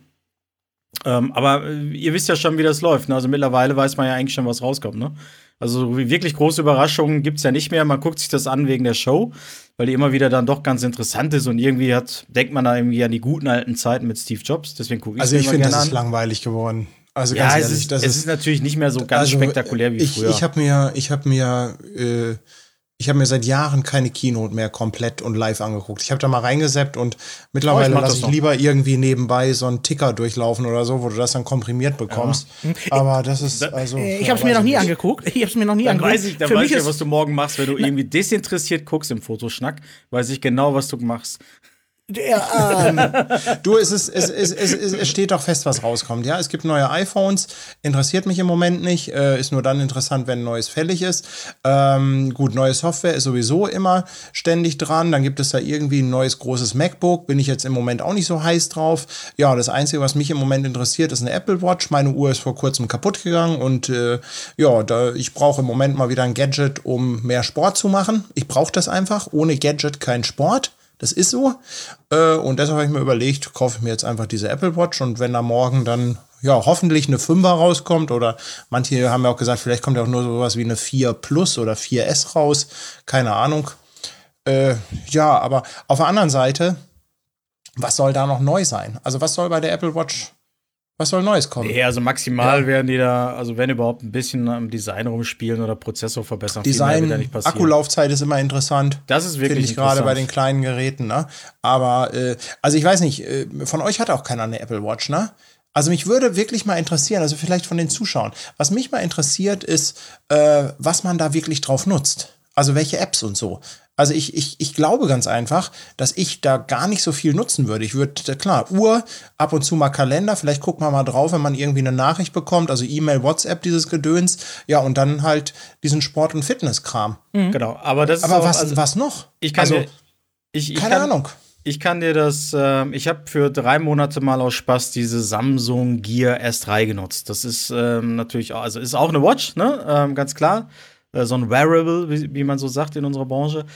Ähm, aber äh, ihr wisst ja schon, wie das läuft. Ne? Also mittlerweile weiß man ja eigentlich schon, was rauskommt. Ne? Also wirklich große Überraschungen gibt's ja nicht mehr. Man guckt sich das an wegen der Show, weil die immer wieder dann doch ganz interessant ist. Und irgendwie hat, denkt man da irgendwie an die guten alten Zeiten mit Steve Jobs. Deswegen gucke ich Also ich finde, das ist langweilig geworden. Also ja, ganz es ehrlich, ist, das es ist, ist natürlich nicht mehr so ganz also, spektakulär wie ich, früher. Ich habe mir, ich habe mir, äh, ich habe mir seit Jahren keine Keynote mehr komplett und live angeguckt. Ich habe da mal reingesappt und mittlerweile oh, lasse ich lieber irgendwie nebenbei so einen Ticker durchlaufen oder so, wo du das dann komprimiert bekommst. Ja. Aber das ist also. Ich ja, habe es mir noch nie nicht. angeguckt. Ich habe es mir noch nie dann angeguckt. Weiß ich, dann Für weiß ich ja, was du morgen machst, wenn du irgendwie desinteressiert guckst im Fotoschnack, weiß ich genau, was du machst. Ja, ähm, du, es, ist, es, es, es, es steht doch fest, was rauskommt. Ja, es gibt neue iPhones, interessiert mich im Moment nicht, äh, ist nur dann interessant, wenn ein neues fällig ist. Ähm, gut, neue Software ist sowieso immer ständig dran. Dann gibt es da irgendwie ein neues großes MacBook, bin ich jetzt im Moment auch nicht so heiß drauf. Ja, das Einzige, was mich im Moment interessiert, ist eine Apple Watch. Meine Uhr ist vor kurzem kaputt gegangen und äh, ja, da, ich brauche im Moment mal wieder ein Gadget, um mehr Sport zu machen. Ich brauche das einfach. Ohne Gadget kein Sport. Das ist so. Äh, und deshalb habe ich mir überlegt, kaufe ich mir jetzt einfach diese Apple Watch und wenn da morgen dann ja hoffentlich eine Fünfer rauskommt oder manche haben ja auch gesagt, vielleicht kommt ja auch nur sowas wie eine vier Plus oder vier S raus. Keine Ahnung. Äh, ja, aber auf der anderen Seite, was soll da noch neu sein? Also was soll bei der Apple Watch, was soll Neues kommen? Nee, also maximal Ja. werden die da, also wenn überhaupt ein bisschen am Design rumspielen oder Prozessor verbessern. Viel mehr Design, wird da nicht passieren. Akkulaufzeit ist immer interessant. Das ist wirklich Finde ich gerade interessant. bei den kleinen Geräten, ne? Aber, äh, also ich weiß nicht, äh, von euch hat auch keiner eine Apple Watch, ne? Also mich würde wirklich mal interessieren, also vielleicht von den Zuschauern, was mich mal interessiert ist, äh, was man da wirklich drauf nutzt. Also welche Apps und so. Also ich, ich, ich glaube ganz einfach, dass ich da gar nicht so viel nutzen würde. Ich würde, klar, Uhr, ab und zu mal Kalender, vielleicht guckt man mal drauf, wenn man irgendwie eine Nachricht bekommt, also E-Mail, WhatsApp, dieses Gedöns, ja, und dann halt diesen Sport- und Fitnesskram. Genau, aber das ist Aber auch, was, also, was noch? ich kann also, dir, ich, ich keine kann, Ahnung. Ich kann dir das, ähm, ich habe für drei Monate mal aus Spaß diese Samsung Gear S drei genutzt. Das ist ähm, natürlich, auch, also ist auch eine Watch, ne, ähm, ganz klar. Äh, so ein Wearable, wie, wie man so sagt in unserer Branche.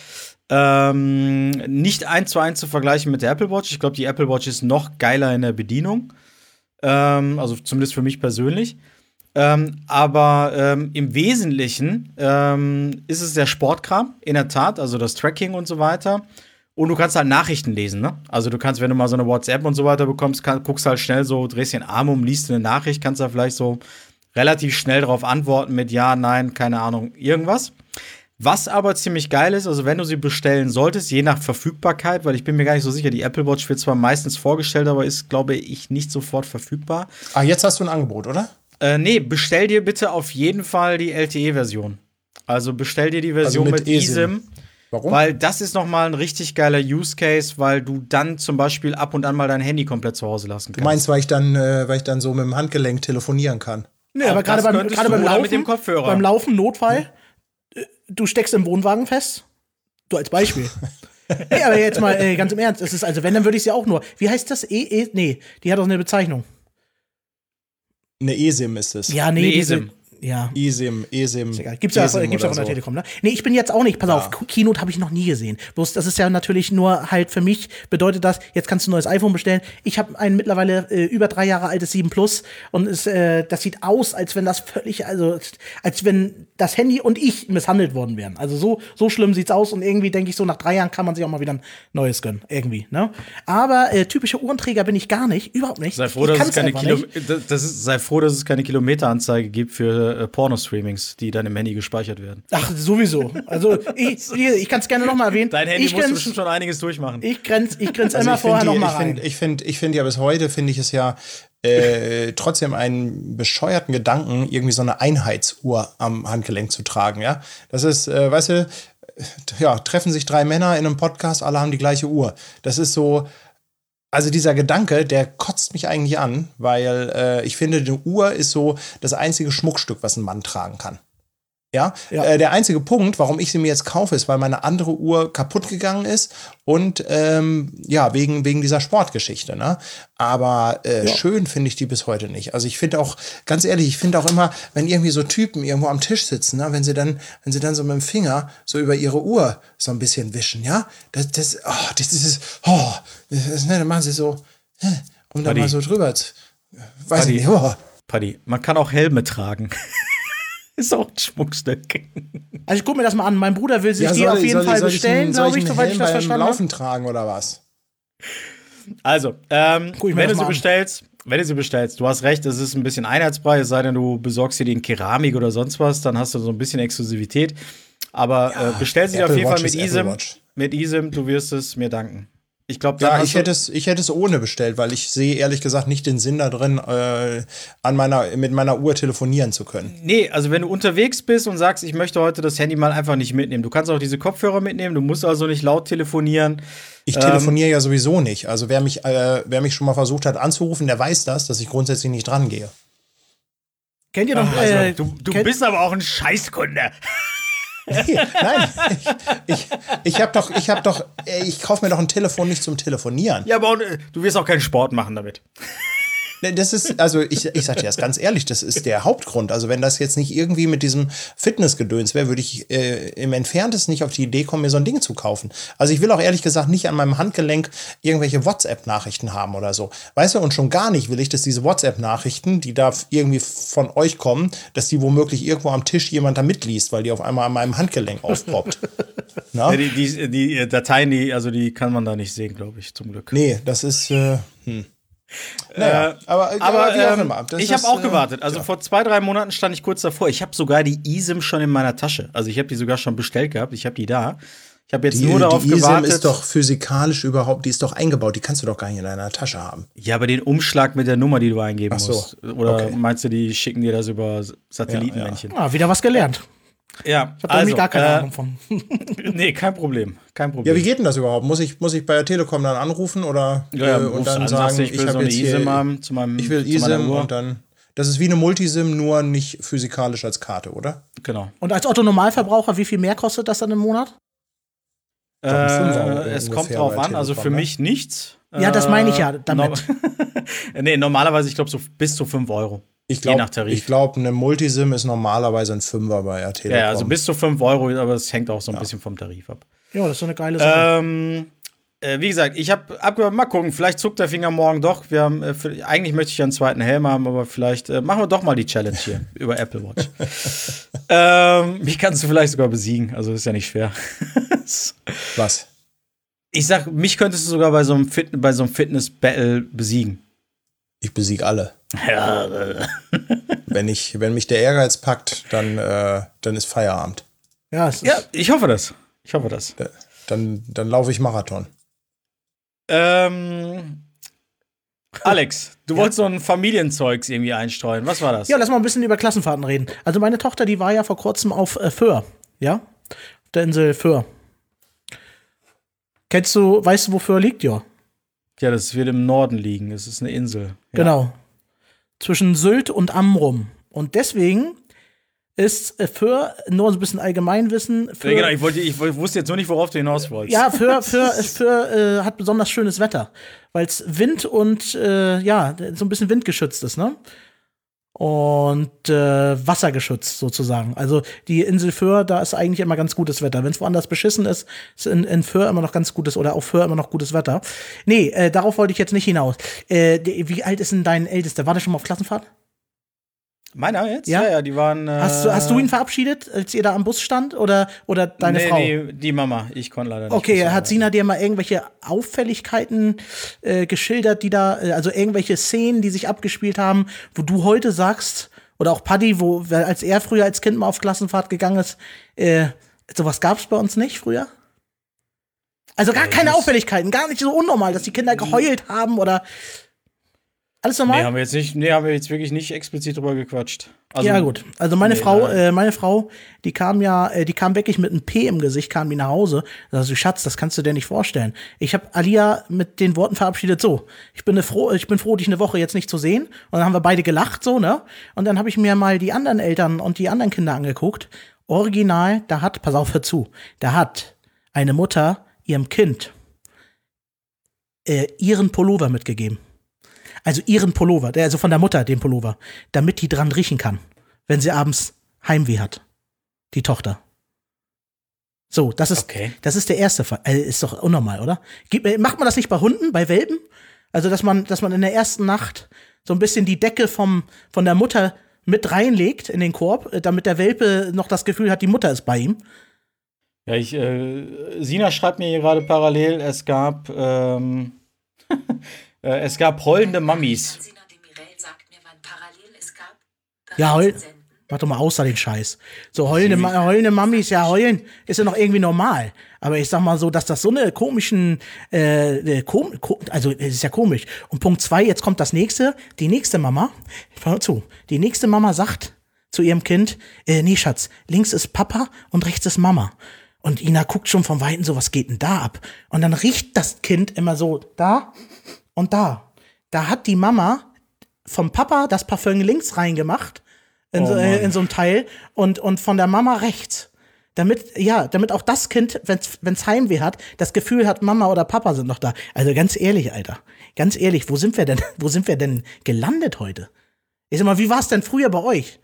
Ähm, nicht eins zu eins zu vergleichen mit der Apple Watch. Ich glaube, die Apple Watch ist noch geiler in der Bedienung. Ähm, also zumindest für mich persönlich. Ähm, aber ähm, im Wesentlichen ähm, ist es der Sportkram, in der Tat, also das Tracking und so weiter. Und du kannst halt Nachrichten lesen, ne? Also du kannst, wenn du mal so eine WhatsApp und so weiter bekommst, kann, guckst halt schnell so, drehst den Arm um, liest eine Nachricht, kannst da vielleicht so relativ schnell darauf antworten mit ja, nein, keine Ahnung, irgendwas. Was aber ziemlich geil ist, also wenn du sie bestellen solltest, je nach Verfügbarkeit, weil ich bin mir gar nicht so sicher, die Apple Watch wird zwar meistens vorgestellt, aber ist, glaube ich, nicht sofort verfügbar. Ah, jetzt hast du ein Angebot, oder? Äh, nee, bestell dir bitte auf jeden Fall die L T E-Version. Also bestell dir die Version Also mit mit eSIM. Warum? Weil das ist noch mal ein richtig geiler Use Case, weil du dann zum Beispiel ab und an mal dein Handy komplett zu Hause lassen kannst. Du meinst, weil ich dann, äh, weil ich dann so mit dem Handgelenk telefonieren kann? Nee, Auch aber gerade das beim, könntest gerade du beim oder Laufen, mit dem Kopfhörer. beim Laufen, Notfall, äh, du steckst im Wohnwagen fest. Du als Beispiel. Nee, aber jetzt mal äh, ganz im Ernst, es ist also, wenn, dann würde ich sie auch nur. Wie heißt das? E, E, nee, die hat doch eine Bezeichnung. Eine eSIM ist es. Ja, nee, Nee, diese, eSIM. Ja. eSIM, eSIM. Ist egal. Gibt's ja, eSIM gibt's ja oder von der so. Telekom, ne? Nee, ich bin jetzt auch nicht, pass Ja. auf, Keynote habe ich noch nie gesehen. Bloß, das ist ja natürlich nur halt für mich, bedeutet das, jetzt kannst du ein neues iPhone bestellen. Ich habe ein mittlerweile äh, über drei Jahre altes sieben Plus und es, äh, das sieht aus, als wenn das völlig, also, als wenn das Handy und ich misshandelt worden wären. Also so, so schlimm sieht's aus und irgendwie denke ich so, nach drei Jahren kann man sich auch mal wieder ein neues gönnen. Irgendwie, ne? Aber äh, typische Uhrenträger bin ich gar nicht, überhaupt nicht. Sei froh, Ich dass es kann's keine einfach Kilo nicht. das das ist, sei froh, dass es keine Kilometeranzeige gibt für äh, Porno-Streamings, die dann im Handy gespeichert werden. Ach, sowieso. Also, ich, ich kann es gerne noch mal erwähnen. Dein Handy ich muss grenz- bestimmt schon einiges durchmachen. Ich grenz, ich grenz Also immer ich find vorher die- noch mal ich rein. find, ich finde ich find ja bis heute, finde ich es ja äh, trotzdem einen bescheuerten Gedanken, irgendwie so eine Einheitsuhr am Handgelenk zu tragen, ja. Das ist, äh, weißt du, ja, treffen sich drei Männer in einem Podcast, alle haben die gleiche Uhr. Das ist so, also dieser Gedanke, der kotzt mich eigentlich an, weil äh, ich finde, eine Uhr ist so das einzige Schmuckstück, was ein Mann tragen kann. Ja, Ja. Äh, der einzige Punkt, warum ich sie mir jetzt kaufe, ist, weil meine andere Uhr kaputt gegangen ist und ähm, ja, wegen, wegen dieser Sportgeschichte, ne? Aber äh, Ja. schön finde ich die bis heute nicht. Also ich finde auch, ganz ehrlich, ich finde auch immer, wenn irgendwie so Typen irgendwo am Tisch sitzen, ne, wenn sie dann, wenn sie dann so mit dem Finger so über ihre Uhr so ein bisschen wischen, ja, das, das, oh, das ist, oh, das, ne, dann machen sie so, äh, um da Paddy. mal so drüber zu, weiß Paddy. ich nicht, oh. Paddy, man kann auch Helme tragen. Ist auch ein Schmuckstück. Also ich guck mir das mal an. Mein Bruder will sich Ja, die soll auf ich- jeden soll ich- Fall soll ich bestellen, einen- soll glaube ich, einen soweit ich Helm das beim verstanden habe. Laufen tragen oder was? Also, ähm, Guck ich mir wenn das du mal sie an. bestellst, wenn du sie bestellst, du hast recht, es ist ein bisschen Einheitsbrei, es sei denn, du besorgst dir die in Keramik oder sonst was, dann hast du so ein bisschen Exklusivität. Aber äh, bestell sie dir auf Apple jeden Fall Watch mit ist Apple eSIM. Watch. Mit eSIM, du wirst es mir danken. Ich glaube, dann Ja, hast ich du- hätte es, ich hätte es ohne bestellt, weil ich sehe ehrlich gesagt nicht den Sinn da drin, äh, an meiner, mit meiner Uhr telefonieren zu können. Nee, also wenn du unterwegs bist und sagst, ich möchte heute das Handy mal einfach nicht mitnehmen, du kannst auch diese Kopfhörer mitnehmen, du musst also nicht laut telefonieren. Ich Ähm, telefoniere ja sowieso nicht. Also wer mich, äh, wer mich schon mal versucht hat anzurufen, der weiß das, dass ich grundsätzlich nicht dran gehe. Kennt ihr noch? Also, äh, du du kennt- bist aber auch ein Scheißkunde. Nee, nein, ich, ich, ich habe doch, ich habe doch, ey, ich kaufe mir doch ein Telefon nicht zum Telefonieren. Ja, aber auch, äh, du wirst auch keinen Sport machen damit. Ne, das ist, also ich, ich sag dir das ganz ehrlich, das ist der Hauptgrund. Also wenn das jetzt nicht irgendwie mit diesem Fitnessgedöns wäre, würde ich äh, im Entferntesten nicht auf die Idee kommen, mir so ein Ding zu kaufen. Also ich will auch ehrlich gesagt nicht an meinem Handgelenk irgendwelche WhatsApp-Nachrichten haben oder so. Weißt du, und schon gar nicht will ich, dass diese WhatsApp-Nachrichten, die da irgendwie von euch kommen, dass die womöglich irgendwo am Tisch jemand da mitliest, weil die auf einmal an meinem Handgelenk aufpoppt. Ja, die, die, die Dateien, die, also die kann man da nicht sehen, glaube ich, zum Glück. Nee, das ist, äh, hm. Naja, äh, aber, aber, aber wie auch ähm, immer. Das ich habe ist, auch äh, gewartet. Also ja. vor zwei, drei Monaten stand ich kurz davor. Ich habe sogar die eSIM schon in meiner Tasche. Also ich habe die sogar schon bestellt gehabt. Ich habe die da. Ich habe jetzt Die, nur darauf die eSIM gewartet. ist doch physikalisch überhaupt, die ist doch eingebaut. Die kannst du doch gar nicht in deiner Tasche haben. Ja, aber den Umschlag mit der Nummer, die du eingeben Ach so. musst. Oder Okay. meinst du, die schicken dir das über Satellitenmännchen? Ah, wieder was gelernt. Ja, Ich habe da nämlich gar keine äh, Ahnung von. Nee, kein Problem. Kein Problem. Ja, wie geht denn das überhaupt? Muss ich, muss ich bei der Telekom dann anrufen oder Ja, ja, äh, rufst und dann an, sagen, sagst du, ich will ich so habe eine jetzt hier, eSIM haben zu meinem ich will zu meiner eSIM Uhr. und dann, das ist wie eine Multisim, nur nicht physikalisch als Karte, oder? Genau. Und als Otto-Normalverbraucher, wie viel mehr kostet das dann im Monat? Ich glaub, ein Fünfer Äh, es kommt ungefähr drauf bei an, also für Telekom, ne? mich nichts. Ja, das meine ich ja damit. No nee, normalerweise, ich glaube, so bis zu fünf Euro. Ich Je nach glaube, Tarif. ich glaub, eine Multisim ist normalerweise ein Fünfer bei der Telekom. Ja, also bis zu fünf Euro, aber es hängt auch so ein Ja. bisschen vom Tarif ab. Ja, das ist so eine geile Sache. Ähm, äh, wie gesagt, ich habe abgehört, mal gucken, vielleicht zuckt der Finger morgen doch. Wir haben, äh, für, eigentlich möchte ich ja einen zweiten Helm haben, aber vielleicht äh, machen wir doch mal die Challenge hier über Apple Watch. ähm, mich kannst du vielleicht sogar besiegen, also ist ja nicht schwer. Was? Ich sag, mich könntest du sogar bei so einem, Fit bei so einem Fitness-Battle besiegen. Ich besiege alle. Ja, äh. Wenn, ich, wenn mich der Ehrgeiz packt, dann, äh, dann ist Feierabend. Ja, es ist, ja, ich hoffe das. Ich hoffe das. Dann, dann laufe ich Marathon. Ähm, Alex, du Ja? wolltest so ein Familienzeugs irgendwie einstreuen. Was war das? ja, lass mal ein bisschen über Klassenfahrten reden. Also meine Tochter, die war ja vor kurzem auf äh, Föhr, ja? Auf der Insel Föhr. Kennst du, weißt du, wo Föhr liegt, ja? Ja, das wird im Norden liegen. Es ist eine Insel. Ja. Genau. Zwischen Sylt und Amrum. Und deswegen ist äh, Föhr, nur so ein bisschen Allgemeinwissen. Föhr, Ja, genau, ich, wollte, ich wusste jetzt nur nicht, worauf du hinaus wolltest. ja, Föhr, Föhr, Föhr äh, hat besonders schönes Wetter, weil es Wind und, äh, ja, so ein bisschen windgeschützt ist, ne? Und äh, wassergeschützt sozusagen. Also die Insel Föhr, da ist eigentlich immer ganz gutes Wetter. Wenn es woanders beschissen ist, ist in, in Föhr immer noch ganz gutes oder auf Föhr immer noch gutes Wetter. Nee, äh, darauf wollte ich jetzt nicht hinaus. Äh, die, wie alt ist denn dein Ältester? War der schon mal auf Klassenfahrt? Meiner jetzt? Ja? Ja, ja, die waren. Äh, Hast du, hast du ihn verabschiedet, als ihr da am Bus stand? Oder, oder deine nee, Frau? Nee, die Mama. Ich konnte leider nicht. Okay, wissen, hat aber- Sina dir mal irgendwelche Auffälligkeiten äh, geschildert, die da, äh, also irgendwelche Szenen, die sich abgespielt haben, wo du heute sagst, oder auch Paddy, wo, als er früher als Kind mal auf Klassenfahrt gegangen ist, äh, sowas gab's bei uns nicht früher? Also gar Äh, keine das- Auffälligkeiten, gar nicht so unnormal, dass die Kinder geheult haben oder alles normal? Nee, haben wir jetzt nicht, nee, haben wir jetzt wirklich nicht explizit drüber gequatscht. Also, Ja, gut. Also meine nee, Frau, nein. äh, meine Frau, die kam ja, äh, die kam wirklich mit einem P im Gesicht, kam die nach Hause. Also Schatz, das kannst du dir nicht vorstellen. Ich habe Alia mit den Worten verabschiedet, so, ich bin ne froh, ich bin froh, dich eine Woche jetzt nicht zu sehen. Und dann haben wir beide gelacht, so, ne? Und dann habe ich mir mal die anderen Eltern und die anderen Kinder angeguckt. Original, da hat, pass auf, hör zu, da hat eine Mutter ihrem Kind äh, ihren Pullover mitgegeben. Also ihren Pullover, der, also von der Mutter den Pullover, damit die dran riechen kann, wenn sie abends Heimweh hat. Die Tochter. So, das ist, Okay. das ist der erste Fall. Also, ist doch unnormal, oder? Gibt, äh, macht man das nicht bei Hunden, bei Welpen? Also, dass man, dass man in der ersten Nacht so ein bisschen die Decke vom, von der Mutter mit reinlegt in den Korb, äh, damit der Welpe noch das Gefühl hat, die Mutter ist bei ihm. Ja, ich, äh, Sina schreibt mir hier gerade parallel, es gab, ähm, äh, es gab heulende Mammis. Sina Demirel sagt mir, wann parallel es gab. Ja, heul. Senden. Mach doch mal außer den Scheiß. So heulende, Ma- heulende Mammis, ja, heulen ist ja noch irgendwie normal. Aber ich sag mal so, dass das so eine komischen, äh, äh, kom ko also es ist ja komisch. Und Punkt zwei, jetzt kommt das nächste. Die nächste Mama, hör mal zu, die nächste Mama sagt zu ihrem Kind, äh, nee, Schatz, links ist Papa und rechts ist Mama. Und Ina guckt schon von Weitem so, was geht denn da ab? Und dann riecht das Kind immer so da und da. Da hat die Mama vom Papa das Parfüm links reingemacht, in, Oh so, äh, Mann. in so einem Teil, und, und von der Mama rechts. damit, ja, damit auch das Kind, wenn's, wenn's Heimweh hat, das Gefühl hat, Mama oder Papa sind noch da. Also ganz ehrlich, Alter, ganz ehrlich, wo sind wir denn, wo sind wir denn gelandet heute? Ich sag mal, wie war es denn früher bei euch?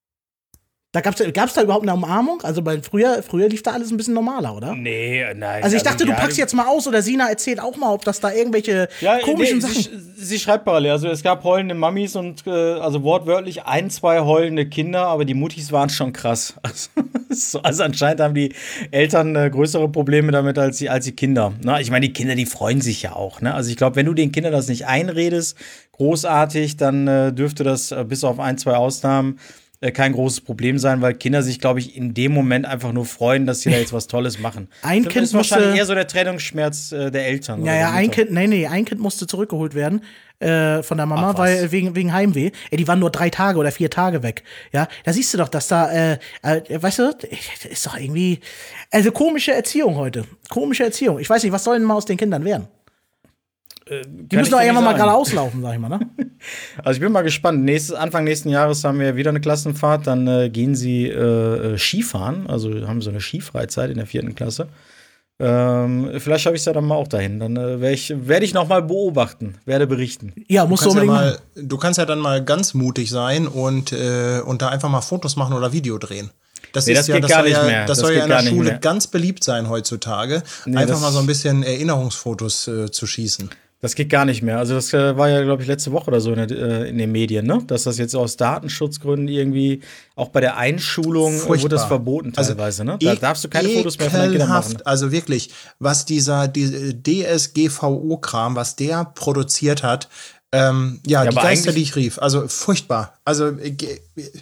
Da gab's, gab's da überhaupt eine Umarmung? Also bei früher, früher lief da alles ein bisschen normaler, oder? Nee, nein. Also ich dachte, du ja, packst jetzt mal aus oder Sina erzählt auch mal, ob das da irgendwelche ja, komischen nee, Sachen. Sie, sie schreibt parallel. Also es gab heulende Mamis und äh, also wortwörtlich ein, zwei heulende Kinder, aber die Muttis waren schon krass. Also, also anscheinend haben die Eltern äh, größere Probleme damit als die, als die Kinder. Na, ich meine, die Kinder, die freuen sich ja auch. Ne? Also ich glaube, wenn du den Kindern das nicht einredest, großartig, dann äh, dürfte das äh, bis auf ein, zwei Ausnahmen kein großes Problem sein, weil Kinder sich, glaube ich, in dem Moment einfach nur freuen, dass sie da jetzt was Tolles machen. Ein das Kind ist wahrscheinlich musste, eher so der Trennungsschmerz äh, der Eltern. Ja, ja, ein Kind, nee, nee, ein Kind musste zurückgeholt werden äh, von der Mama, Ach, weil wegen, wegen Heimweh. Ey, die waren nur drei Tage oder vier Tage weg. Ja, da siehst du doch, dass da, äh, äh, weißt du, ist doch irgendwie, also komische Erziehung heute. Komische Erziehung. Ich weiß nicht, was soll denn mal aus den Kindern werden? Die müssen doch irgendwann mal geradeaus laufen, sag ich mal, ne? Also ich bin mal gespannt. Nächstes, Anfang nächsten Jahres haben wir wieder eine Klassenfahrt. Dann äh, gehen sie äh, Skifahren. Also haben so eine Skifreizeit in der vierten Klasse. Ähm, vielleicht schaffe ich es ja dann mal auch dahin. Dann äh, werde ich, werd ich noch mal beobachten, werde berichten. Ja, musst du Du kannst, ja unbedingt mal, du kannst ja dann mal ganz mutig sein und, äh, und da einfach mal Fotos machen oder Video drehen. Das, Nee, ist das ja, geht das gar soll nicht ja, mehr. Das Das soll geht ja in der gar nicht Schule mehr. ganz beliebt sein heutzutage, Nee, einfach das- mal so ein bisschen Erinnerungsfotos äh, zu schießen. Das geht gar nicht mehr. Also das äh, war ja, glaube ich, letzte Woche oder so in, der, äh, in den Medien, ne? Dass das jetzt aus Datenschutzgründen irgendwie auch bei der Einschulung äh, wurde das Furchtbar. verboten teilweise, ne? Da e- darfst du keine Fotos mehr von deinen Kindern ekelhaft. machen. Also wirklich, was dieser die D S G V O-Kram, was der produziert hat, ähm, ja, Ja, die aber Geister, eigentlich- die ich rief. Also furchtbar. Also äh, ge-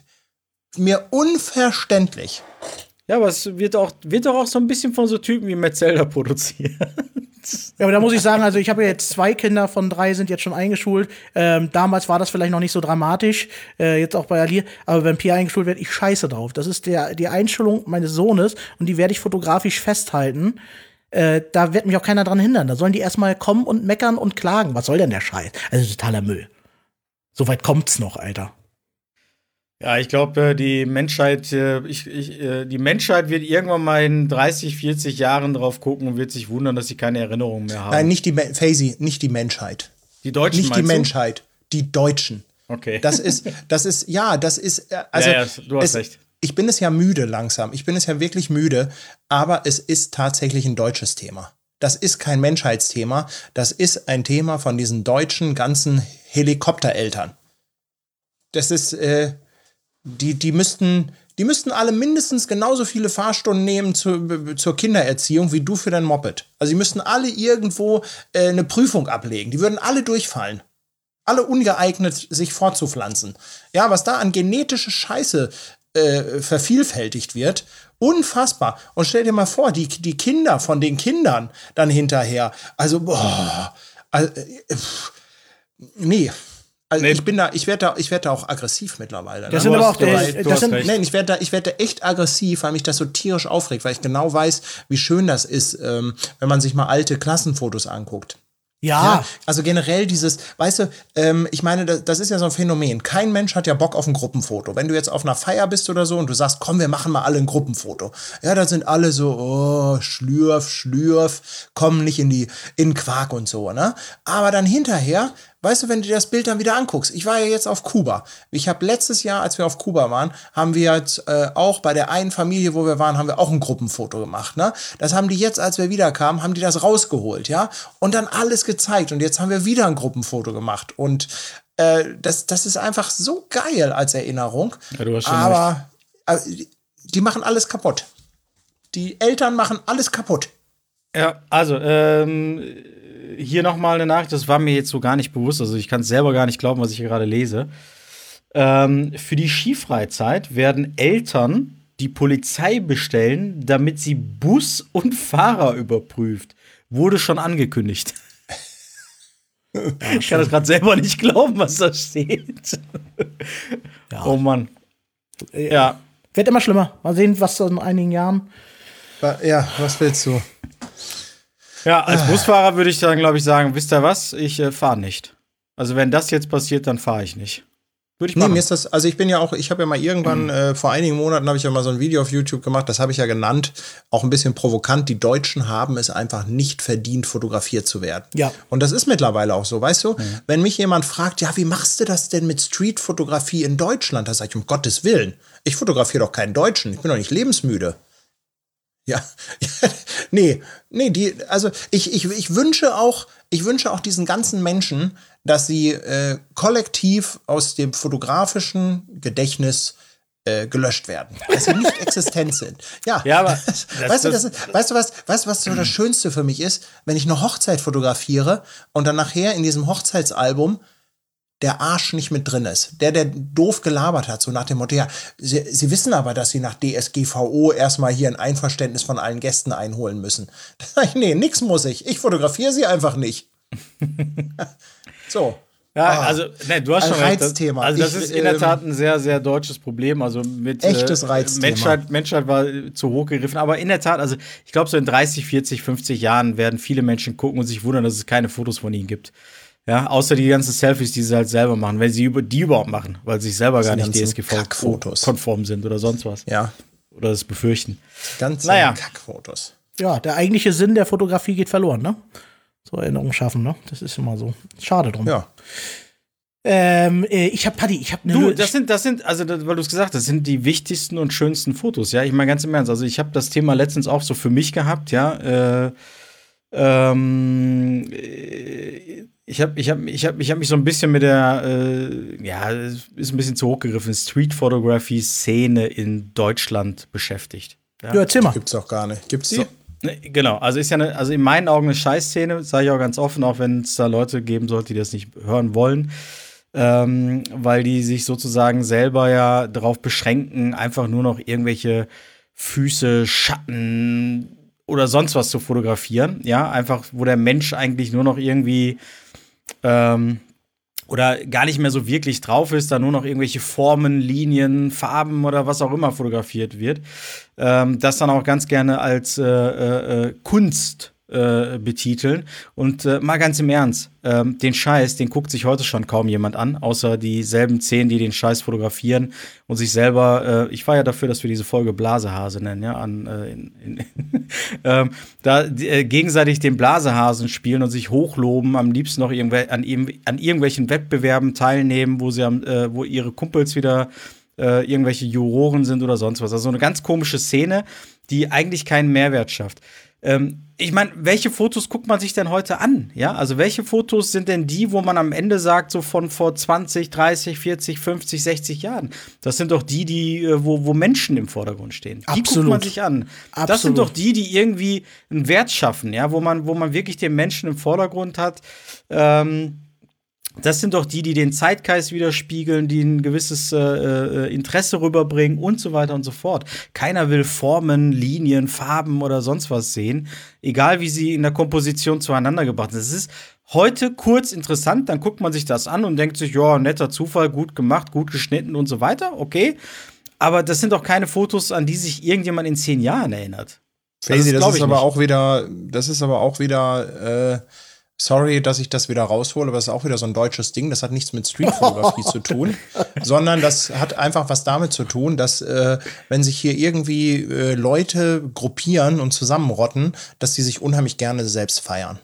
mir unverständlich. Ja, aber es wird auch, wird doch auch so ein bisschen von so Typen wie Metzelder produziert. Ja, aber da muss ich sagen, also ich habe ja jetzt zwei Kinder von drei sind jetzt schon eingeschult. Ähm, damals war das vielleicht noch nicht so dramatisch, äh, jetzt auch bei Alir. Aber wenn Pia eingeschult wird, ich scheiße drauf. Das ist der, die Einschulung meines Sohnes und die werde ich fotografisch festhalten. Äh, da wird mich auch keiner dran hindern. Da sollen die erstmal kommen und meckern und klagen. Was soll denn der Scheiß? Also totaler Müll. So weit kommt's noch, Alter. Ja, ich glaube, die Menschheit, äh, ich, ich, äh, die Menschheit wird irgendwann mal in dreißig, vierzig Jahren drauf gucken und wird sich wundern, dass sie keine Erinnerungen mehr haben. Nein, nicht die Me- Faisy, nicht die Menschheit. die Deutschen Nicht die meinst du? Menschheit, die Deutschen. Okay. Das ist, das ist, ja, das ist, äh, also. Ja, ja, du hast es, recht. Ich bin es ja müde langsam. Ich bin es ja wirklich müde, aber es ist tatsächlich ein deutsches Thema. Das ist kein Menschheitsthema. Das ist ein Thema von diesen deutschen ganzen Helikoptereltern. Das ist, äh, die, die müssten, die müssten alle mindestens genauso viele Fahrstunden nehmen zu, zur Kindererziehung wie du für dein Moped. Also die müssten alle irgendwo äh, eine Prüfung ablegen. Die würden alle durchfallen. Alle ungeeignet, sich fortzupflanzen. Ja, was da an genetische Scheiße äh, vervielfältigt wird, unfassbar. Und stell dir mal vor, die, die Kinder von den Kindern dann hinterher. Also, boah. Also, äh, pff, nee. Also Nee. ich bin da, ich werde da, ich werde da auch aggressiv mittlerweile. Das ne? sind Du aber hast- auch du der, hast- du das hast sind, recht. Nein, ich werde da, ich werde da echt aggressiv, weil mich das so tierisch aufregt, weil ich genau weiß, wie schön das ist, ähm, wenn man sich mal alte Klassenfotos anguckt. ja, Ja, also generell dieses, weißt du, ähm, ich meine, das, das ist ja so ein Phänomen. Kein Mensch hat ja Bock auf ein Gruppenfoto. Wenn du jetzt auf einer Feier bist oder so und du sagst, komm, wir machen mal alle ein Gruppenfoto. Ja, da sind alle so, oh, schlürf, schlürf, kommen nicht in die, in Quark und so, ne? Aber dann hinterher, weißt du, wenn du dir das Bild dann wieder anguckst, ich war ja jetzt auf Kuba. Ich habe letztes Jahr, als wir auf Kuba waren, haben wir jetzt äh, auch bei der einen Familie, wo wir waren, haben wir auch ein Gruppenfoto gemacht, ne? Das haben die jetzt, als wir wiederkamen, haben die das rausgeholt, ja? Und dann alles gezeigt. Und jetzt haben wir wieder ein Gruppenfoto gemacht. Und äh, das, das ist einfach so geil als Erinnerung. Ja, du hast schon Aber äh, die machen alles kaputt. Die Eltern machen alles kaputt. Ja, also, ähm, hier nochmal eine Nachricht, das war mir jetzt so gar nicht bewusst, also ich kann es selber gar nicht glauben, was ich hier gerade lese. Ähm, für die Skifreizeit werden Eltern die Polizei bestellen, damit sie Bus und Fahrer überprüft. Wurde schon angekündigt. Ich kann das gerade selber nicht glauben, was da steht. Oh Mann. Ja. wird immer schlimmer. Mal sehen, was so in einigen Jahren. Ja, was willst du? Ja, als Busfahrer würde ich dann, glaube ich, sagen, wisst ihr was? Ich äh, fahre nicht. Also wenn das jetzt passiert, dann fahre ich nicht. Würde ich Nee, machen. mir ist das, also ich bin ja auch, ich habe ja mal irgendwann, mhm. äh, vor einigen Monaten habe ich ja mal so ein Video auf YouTube gemacht, das habe ich ja genannt, auch ein bisschen provokant, die Deutschen haben es einfach nicht verdient, fotografiert zu werden. Ja. Und das ist mittlerweile auch so, weißt du? Mhm. Wenn mich jemand fragt, ja, wie machst du das denn mit Streetfotografie in Deutschland? Da sage ich, um Gottes Willen, ich fotografiere doch keinen Deutschen, ich bin doch nicht lebensmüde. Ja, nee, nee, die, also ich, ich, ich wünsche auch, ich wünsche auch diesen ganzen Menschen, dass sie äh, kollektiv aus dem fotografischen Gedächtnis äh, gelöscht werden, dass sie nicht existent sind. Ja, Ja, aber das, das- weißt du, das- das ist, weißt du was, weißt du, was so das Schönste für mich ist, wenn ich eine Hochzeit fotografiere und dann nachher in diesem Hochzeitsalbum der Arsch nicht mit drin ist. Der, der doof gelabert hat, so nach dem Motto, ja, Sie, Sie wissen aber, dass Sie nach D S G V O erstmal hier ein Einverständnis von allen Gästen einholen müssen. Da sag ich, nee, nix muss ich. Ich fotografiere Sie einfach nicht. So. Ja, Ah, also, ne, du hast ein schon recht. Das- Reizthema. Also, das Ich, ist in der ähm, Tat ein sehr, sehr deutsches Problem. Also, mit Echtes äh, Reizthema. Menschheit, Menschheit war äh, zu hoch gegriffen. Aber in der Tat, also, ich glaube, so in dreißig, vierzig, fünfzig Jahren werden viele Menschen gucken und sich wundern, dass es keine Fotos von ihnen gibt. Ja, außer die ganzen Selfies, die sie halt selber machen, wenn sie über die überhaupt machen, weil sie sich selber gar nicht ganzen D S G V Kackfotos. konform sind oder sonst was. Ja, Oder das befürchten. ganze Naja. Kackfotos. Ja, der eigentliche Sinn der Fotografie geht verloren, ne? So Erinnerungen schaffen, ne? Das ist immer so. Schade drum. Ja. Ähm, äh, ich hab, Paddy, ich hab eine Du, Lö- das sind, das sind, also das, weil du es gesagt hast, das sind die wichtigsten und schönsten Fotos, ja. Ich meine ganz im Ernst, also ich habe das Thema letztens auch so für mich gehabt, ja. Äh, ähm, äh, ich habe ich hab, ich hab, ich hab mich so ein bisschen mit der, äh, ja, ist ein bisschen zu hochgegriffen, Street-Photography-Szene in Deutschland beschäftigt. Ja? Ja, erzähl mal. Gibt's auch gar nicht. Gibt's die? So, ne, genau, also ist ja eine, also in meinen Augen eine Scheißszene, sage ich auch ganz offen, auch wenn es da Leute geben sollte, die das nicht hören wollen, ähm, weil die sich sozusagen selber ja darauf beschränken, einfach nur noch irgendwelche Füße, Schatten oder sonst was zu fotografieren, ja, einfach, wo der Mensch eigentlich nur noch irgendwie ähm, oder gar nicht mehr so wirklich drauf ist, da nur noch irgendwelche Formen, Linien, Farben oder was auch immer fotografiert wird, ähm, das dann auch ganz gerne als äh, äh, Kunst äh, betiteln. Und äh, mal ganz im Ernst, ähm, den Scheiß, den guckt sich heute schon kaum jemand an, außer dieselben zehn, die den Scheiß fotografieren und sich selber, äh, ich war ja dafür, dass wir diese Folge Blasehase nennen, ja, an, äh, in, in ähm, da äh, gegenseitig den Blasehasen spielen und sich hochloben, am liebsten noch irgendwel an, an irgendwelchen Wettbewerben teilnehmen, wo sie am, äh, wo ihre Kumpels wieder äh, irgendwelche Juroren sind oder sonst was. Also eine ganz komische Szene, die eigentlich keinen Mehrwert schafft. Ähm, ich meine, welche Fotos guckt man sich denn heute an? Ja, also welche Fotos sind denn die, wo man am Ende sagt, so von vor zwanzig, dreißig, vierzig, fünfzig, sechzig Jahren? Das sind doch die, die, äh, wo, wo Menschen im Vordergrund stehen. Die Absolut. guckt man sich an. Absolut. Das sind doch die, die irgendwie einen Wert schaffen, ja, wo man, wo man wirklich den Menschen im Vordergrund hat. Ähm, Das sind doch die, die den Zeitgeist widerspiegeln, die ein gewisses äh, äh, Interesse rüberbringen und so weiter und so fort. Keiner will Formen, Linien, Farben oder sonst was sehen, egal wie sie in der Komposition zueinander gebracht sind. Es ist heute kurz interessant, dann guckt man sich das an und denkt sich, ja, netter Zufall, gut gemacht, gut geschnitten und so weiter, okay. Aber das sind doch keine Fotos, an die sich irgendjemand in zehn Jahren erinnert. Crazy, das, glaub ist ich aber nicht. auch wieder, das ist aber auch wieder, äh, sorry, dass ich das wieder raushole, aber das ist auch wieder so ein deutsches Ding. Das hat nichts mit Streetfotografie zu tun, sondern das hat einfach was damit zu tun, dass äh, wenn sich hier irgendwie äh, Leute gruppieren und zusammenrotten, dass die sich unheimlich gerne selbst feiern.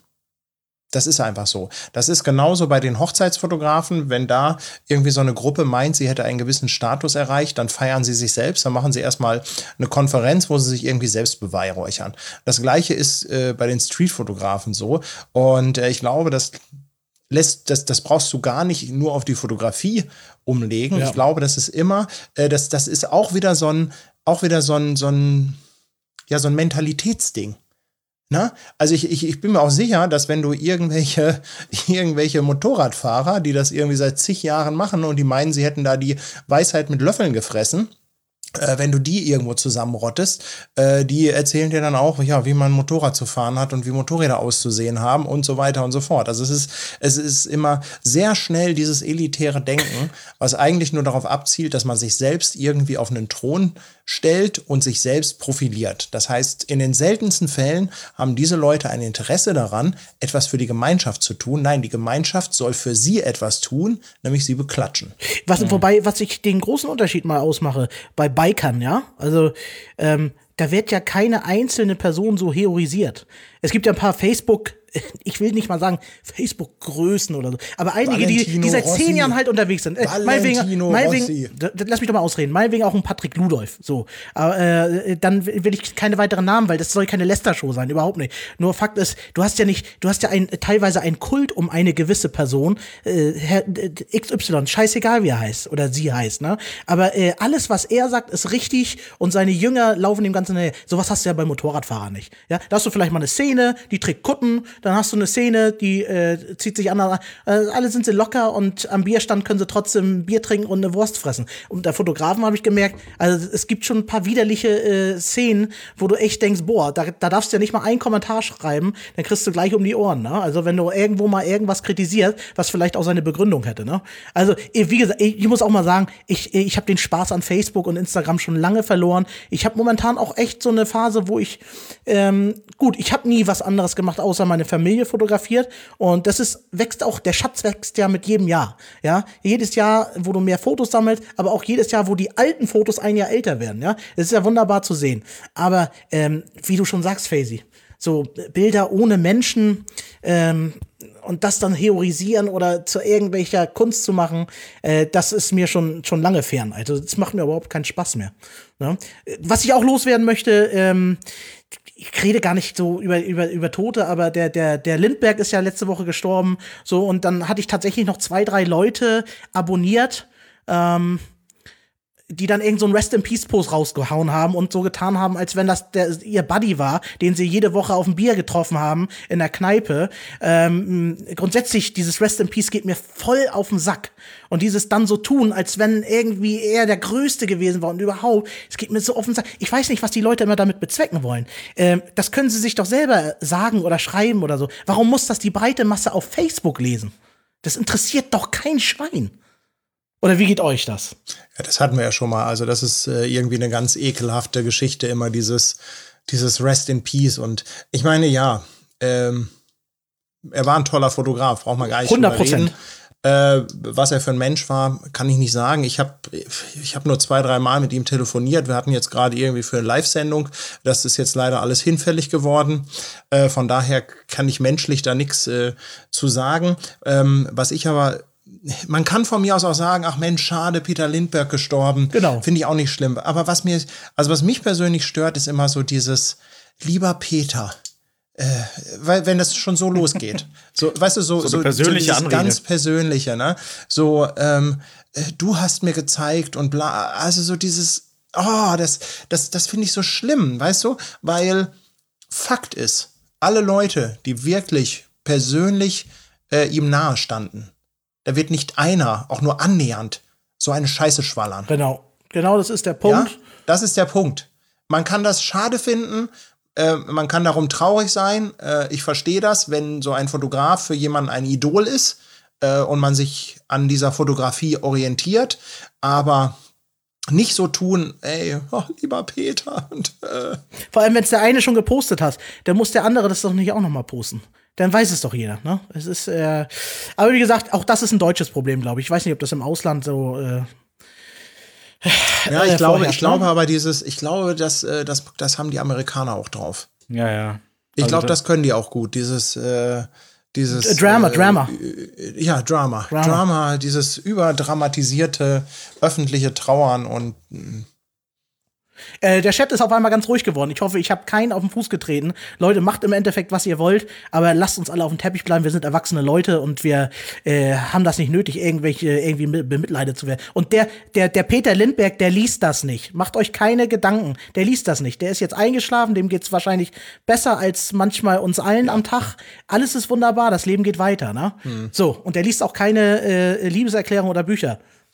Das ist einfach so. Das ist genauso bei den Hochzeitsfotografen. Wenn da irgendwie so eine Gruppe meint, sie hätte einen gewissen Status erreicht, dann feiern sie sich selbst. Dann machen sie erstmal eine Konferenz, wo sie sich irgendwie selbst beweihräuchern. Das Gleiche ist äh, bei den Streetfotografen so. Und äh, ich glaube, das lässt, das, das brauchst du gar nicht nur auf die Fotografie umlegen. Ja. Ich glaube, das ist immer, äh, das, das ist auch wieder so ein, auch wieder so ein, so ein, ja, so ein Mentalitätsding. Na? Also ich, ich, ich bin mir auch sicher, dass wenn du irgendwelche, irgendwelche Motorradfahrer, die das irgendwie seit zig Jahren machen und die meinen, sie hätten da die Weisheit mit Löffeln gefressen, Äh, wenn du die irgendwo zusammenrottest, äh, die erzählen dir dann auch, ja, wie man ein Motorrad zu fahren hat und wie Motorräder auszusehen haben und so weiter und so fort. Also es ist, es ist immer sehr schnell dieses elitäre Denken, was eigentlich nur darauf abzielt, dass man sich selbst irgendwie auf einen Thron stellt und sich selbst profiliert. Das heißt, in den seltensten Fällen haben diese Leute ein Interesse daran, etwas für die Gemeinschaft zu tun. Nein, die Gemeinschaft soll für sie etwas tun, nämlich sie beklatschen. Was, mhm. Wobei, was ich den großen Unterschied mal ausmache, bei Bikern, ja, also ähm, da wird ja keine einzelne Person so heroisiert. Es gibt ja ein paar Facebook, ich will nicht mal sagen Facebook-Größen oder so, aber einige, die, die seit Rossi. zehn Jahren halt unterwegs sind. Äh, Valentino meinetwegen, meinetwegen, lass mich doch mal ausreden, meinetwegen auch ein Patrick Ludolf. So, aber, äh, dann will ich keine weiteren Namen, weil das soll keine Lästershow sein, überhaupt nicht. Nur Fakt ist, du hast ja nicht, du hast ja ein, teilweise einen Kult um eine gewisse Person, äh, Herr, äh, X Y, scheißegal wie er heißt oder sie heißt, ne? Aber äh, alles, was er sagt, ist richtig und seine Jünger laufen dem Ganzen näher. Sowas hast du ja bei Motorradfahrern nicht. Ja, da hast du vielleicht mal eine Szene, die trägt Kutten, dann hast du eine Szene, die äh, zieht sich anders an. Äh, alle sind sie locker und am Bierstand können sie trotzdem Bier trinken und eine Wurst fressen. Und der Fotografen habe ich gemerkt, also es gibt schon ein paar widerliche äh, Szenen, wo du echt denkst, boah, da, da darfst du ja nicht mal einen Kommentar schreiben, dann kriegst du gleich um die Ohren, ne? Also wenn du irgendwo mal irgendwas kritisierst, was vielleicht auch seine Begründung hätte, ne? Also wie gesagt, ich, ich muss auch mal sagen, ich, ich habe den Spaß an Facebook und Instagram schon lange verloren. Ich habe momentan auch echt so eine Phase, wo ich, ähm, gut, ich habe nie was anderes gemacht, außer meine Familie fotografiert und das ist, wächst auch, der Schatz wächst ja mit jedem Jahr, ja, jedes Jahr, wo du mehr Fotos sammelst, aber auch jedes Jahr, wo die alten Fotos ein Jahr älter werden, ja, das ist ja wunderbar zu sehen, aber ähm, wie du schon sagst, Faisy, so Bilder ohne Menschen, ähm, und das dann heroisieren oder zu irgendwelcher Kunst zu machen, äh, das ist mir schon schon lange fern. Also das macht mir überhaupt keinen Spaß mehr. Ne? Was ich auch loswerden möchte, ähm, ich rede gar nicht so über über über Tote, aber der der der Lindbergh ist ja letzte Woche gestorben, so und dann hatte ich tatsächlich noch zwei drei Leute abonniert. Ähm, die dann irgend so einen Rest-in-Peace-Post rausgehauen haben und so getan haben, als wenn das der, ihr Buddy war, den sie jede Woche auf dem Bier getroffen haben in der Kneipe. Ähm, grundsätzlich, dieses Rest-in-Peace geht mir voll auf den Sack. Und dieses dann so tun, als wenn irgendwie er der Größte gewesen war und überhaupt, es geht mir so auf den Sack. Ich weiß nicht, was die Leute immer damit bezwecken wollen. Ähm, das können sie sich doch selber sagen oder schreiben oder so. Warum muss das die breite Masse auf Facebook lesen? Das interessiert doch kein Schwein. Oder wie geht euch das? Ja, das hatten wir ja schon mal. Also das ist äh, irgendwie eine ganz ekelhafte Geschichte, immer dieses, dieses Rest in Peace. Und ich meine, ja, ähm, er war ein toller Fotograf, braucht man gar nicht hundert Prozent. Äh, was er für ein Mensch war, kann ich nicht sagen. Ich habe ich hab nur zwei, drei Mal mit ihm telefoniert. Wir hatten jetzt gerade irgendwie für eine Live-Sendung. Das ist jetzt leider alles hinfällig geworden. Äh, von daher kann ich menschlich da nichts äh, zu sagen. Ähm, was ich aber Man kann von mir aus auch sagen, ach Mensch, schade, Peter Lindbergh gestorben. Genau. Finde ich auch nicht schlimm. Aber was mir, also was mich persönlich stört, ist immer so dieses, lieber Peter. Äh, weil, wenn das schon so losgeht. So, weißt du, so, so, so, persönliche so ganz persönliche, ne? So, ähm, äh, du hast mir gezeigt und bla, also so dieses, oh, das, das, das finde ich so schlimm, weißt du? Weil Fakt ist, alle Leute, die wirklich persönlich äh, ihm nahe standen, da wird nicht einer, auch nur annähernd, so eine Scheiße schwallern. Genau, genau, das ist der Punkt. Ja, das ist der Punkt. Man kann das schade finden, äh, man kann darum traurig sein. Äh, ich verstehe das, wenn so ein Fotograf für jemanden ein Idol ist äh, und man sich an dieser Fotografie orientiert, aber nicht so tun, ey, oh, lieber Peter. Und, äh. Vor allem, wenn es der eine schon gepostet hat, dann muss der andere das doch nicht auch noch mal posten. Dann weiß es doch jeder, ne? Es ist, äh, aber wie gesagt, auch das ist ein deutsches Problem, glaube ich. Ich weiß nicht, ob das im Ausland so. Äh, ja, ich äh, glaube, vorherrscht, ich glaube ne? aber dieses, ich glaube, das, äh, das, das haben die Amerikaner auch drauf. Ja, ja. Ich Also glaube, das können die auch gut. Dieses, äh, dieses Drama, äh, Drama. Äh, ja, Drama. Drama. Drama, dieses überdramatisierte öffentliche Trauern und mh. Äh, der Chat ist auf einmal ganz ruhig geworden. Ich hoffe, ich habe keinen auf den Fuß getreten. Leute, macht im Endeffekt, was ihr wollt, aber lasst uns alle auf dem Teppich bleiben. Wir sind erwachsene Leute und wir äh, haben das nicht nötig, irgendwelche irgendwie bemitleidet zu werden. Und der, der, der Peter Lindbergh, der liest das nicht. Macht euch keine Gedanken. Der liest das nicht. Der ist jetzt eingeschlafen. Dem geht's wahrscheinlich besser als manchmal uns allen am Tag. Alles ist wunderbar. Das Leben geht weiter, ne? Hm. So. Und der liest auch keine äh, Liebeserklärung oder Bücher.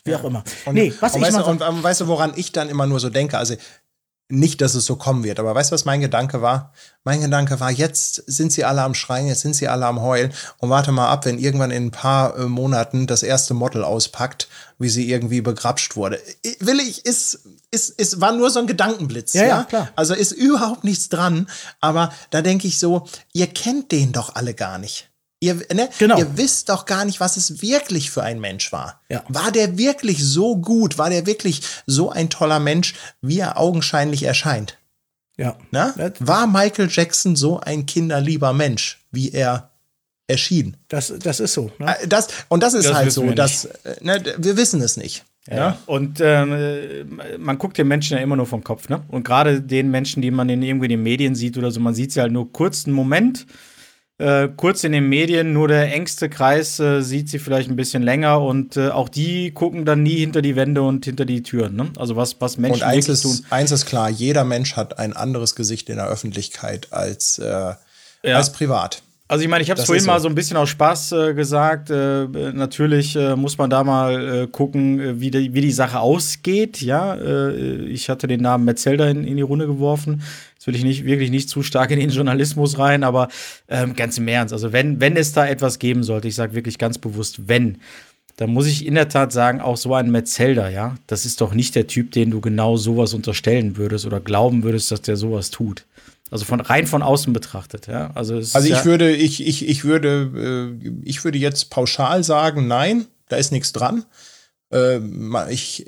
Wie auch immer. Und, nee, was und ich weißt, mal du, und, und weißt du, woran ich dann immer nur so denke? Also nicht, dass es so kommen wird, aber weißt du, was mein Gedanke war? Mein Gedanke war, jetzt sind sie alle am Schreien, jetzt sind sie alle am Heulen und warte mal ab, wenn irgendwann in ein paar äh, Monaten das erste Model auspackt, wie sie irgendwie begrapscht wurde. I- Will ich, ist, ist, ist, war nur so ein Gedankenblitz. Ja, Ja, ja, klar. Also ist überhaupt nichts dran, aber da denke ich so, ihr kennt den doch alle gar nicht. Ihr, ne? Genau. Ihr wisst doch gar nicht, was es wirklich für ein Mensch war. Ja. War der wirklich so gut? War der wirklich so ein toller Mensch, wie er augenscheinlich erscheint? Ja. Na? War Michael Jackson so ein kinderlieber Mensch, wie er erschien? Das, das ist so. Ne? Äh, Das, und das ist Das halt wissen so, wir dass, äh, ne, wir wissen es nicht. Ja. Und ähm, man guckt den Menschen ja immer nur vom Kopf, ne? Und gerade den Menschen, die man in irgendwie in den Medien sieht oder so, man sieht sie halt nur kurz einen Moment, äh, kurz in den Medien, nur der engste Kreis äh, sieht sie vielleicht ein bisschen länger und äh, auch die gucken dann nie hinter die Wände und hinter die Türen, ne? Also was, was Menschen Und eins wirklich tun. ist, eins ist klar, jeder Mensch hat ein anderes Gesicht in der Öffentlichkeit als, äh, Ja. als privat. Also ich meine, ich habe es Das vorhin ist mal so. so ein bisschen aus Spaß äh, gesagt. Äh, natürlich äh, muss man da mal äh, gucken, äh, wie, die, wie die Sache ausgeht. Ja, äh, ich hatte den Namen Metzelder in, in die Runde geworfen. Jetzt will ich nicht wirklich nicht zu stark in den Journalismus rein, aber ähm, ganz im Ernst. Also wenn wenn es da etwas geben sollte, ich sage wirklich ganz bewusst, wenn, dann muss ich in der Tat sagen, auch so ein Metzelder, ja, das ist doch nicht der Typ, den du genau sowas unterstellen würdest oder glauben würdest, dass der sowas tut. Also von rein von außen betrachtet, ja. Also, es Also ist ich ja, würde, ich, ich, ich würde, äh, ich würde jetzt pauschal sagen, nein, da ist nichts dran. Äh, ma- ich,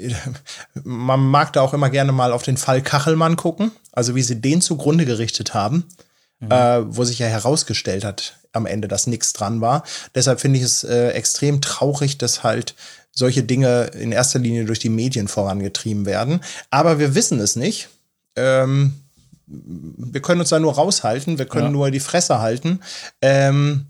man mag da auch immer gerne mal auf den Fall Kachelmann gucken, also wie sie den zugrunde gerichtet haben, Mhm. äh, wo sich ja herausgestellt hat am Ende, dass nichts dran war. Deshalb finde ich es äh, extrem traurig, dass halt solche Dinge in erster Linie durch die Medien vorangetrieben werden. Aber wir wissen es nicht. Ähm, wir können uns da nur raushalten, wir können Ja. nur die Fresse halten. Ähm,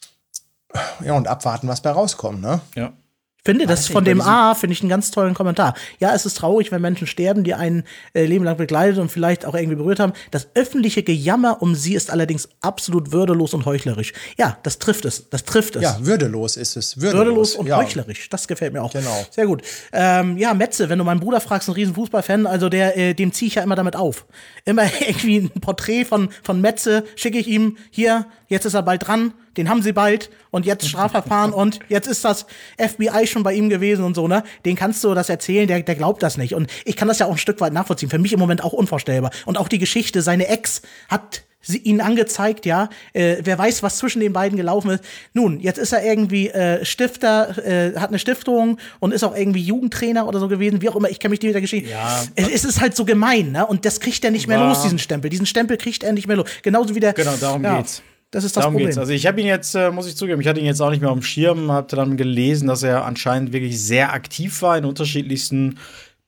ja, und abwarten, was bei rauskommt, ne? ja. Ich finde, das Weiß ich, von bei dem diesem- A finde ich einen ganz tollen Kommentar. Ja, es ist traurig, wenn Menschen sterben, die einen äh, Leben lang begleitet und vielleicht auch irgendwie berührt haben. Das öffentliche Gejammer um sie ist allerdings absolut würdelos und heuchlerisch. Ja, das trifft es. Das trifft es. Ja, würdelos ist es. Würdelos, Würdelos und ja. heuchlerisch. Das gefällt mir auch. Genau. Sehr gut. Ähm, ja, Metze, wenn du meinen Bruder fragst, ein riesen Fußballfan, also der, äh, dem ziehe ich ja immer damit auf. Immer irgendwie ein Porträt von, von Metze schicke ich ihm. Hier, jetzt ist er bald dran. Den haben sie bald. Und jetzt Strafverfahren. Und jetzt ist das F B I schon bei ihm gewesen und so, ne? Den kannst du das erzählen, der, der glaubt das nicht. Und ich kann das ja auch ein Stück weit nachvollziehen. Für mich im Moment auch unvorstellbar. Und auch die Geschichte, seine Ex hat sie ihn angezeigt, ja. Äh, wer weiß, was zwischen den beiden gelaufen ist. Nun, jetzt ist er irgendwie äh, Stifter, äh, hat eine Stiftung und ist auch irgendwie Jugendtrainer oder so gewesen, wie auch immer. Ich kenne mich nicht mit der Geschichte. Ja. Es, es ist halt so gemein, ne? Und das kriegt er nicht mehr War- los, diesen Stempel. Diesen Stempel kriegt er nicht mehr los. Genauso wie der. Genau, darum ja, geht's. Das ist das Darum Problem. geht's. Also ich habe ihn jetzt, äh, muss ich zugeben, ich hatte ihn jetzt auch nicht mehr auf dem Schirm, habe dann gelesen, dass er anscheinend wirklich sehr aktiv war in unterschiedlichsten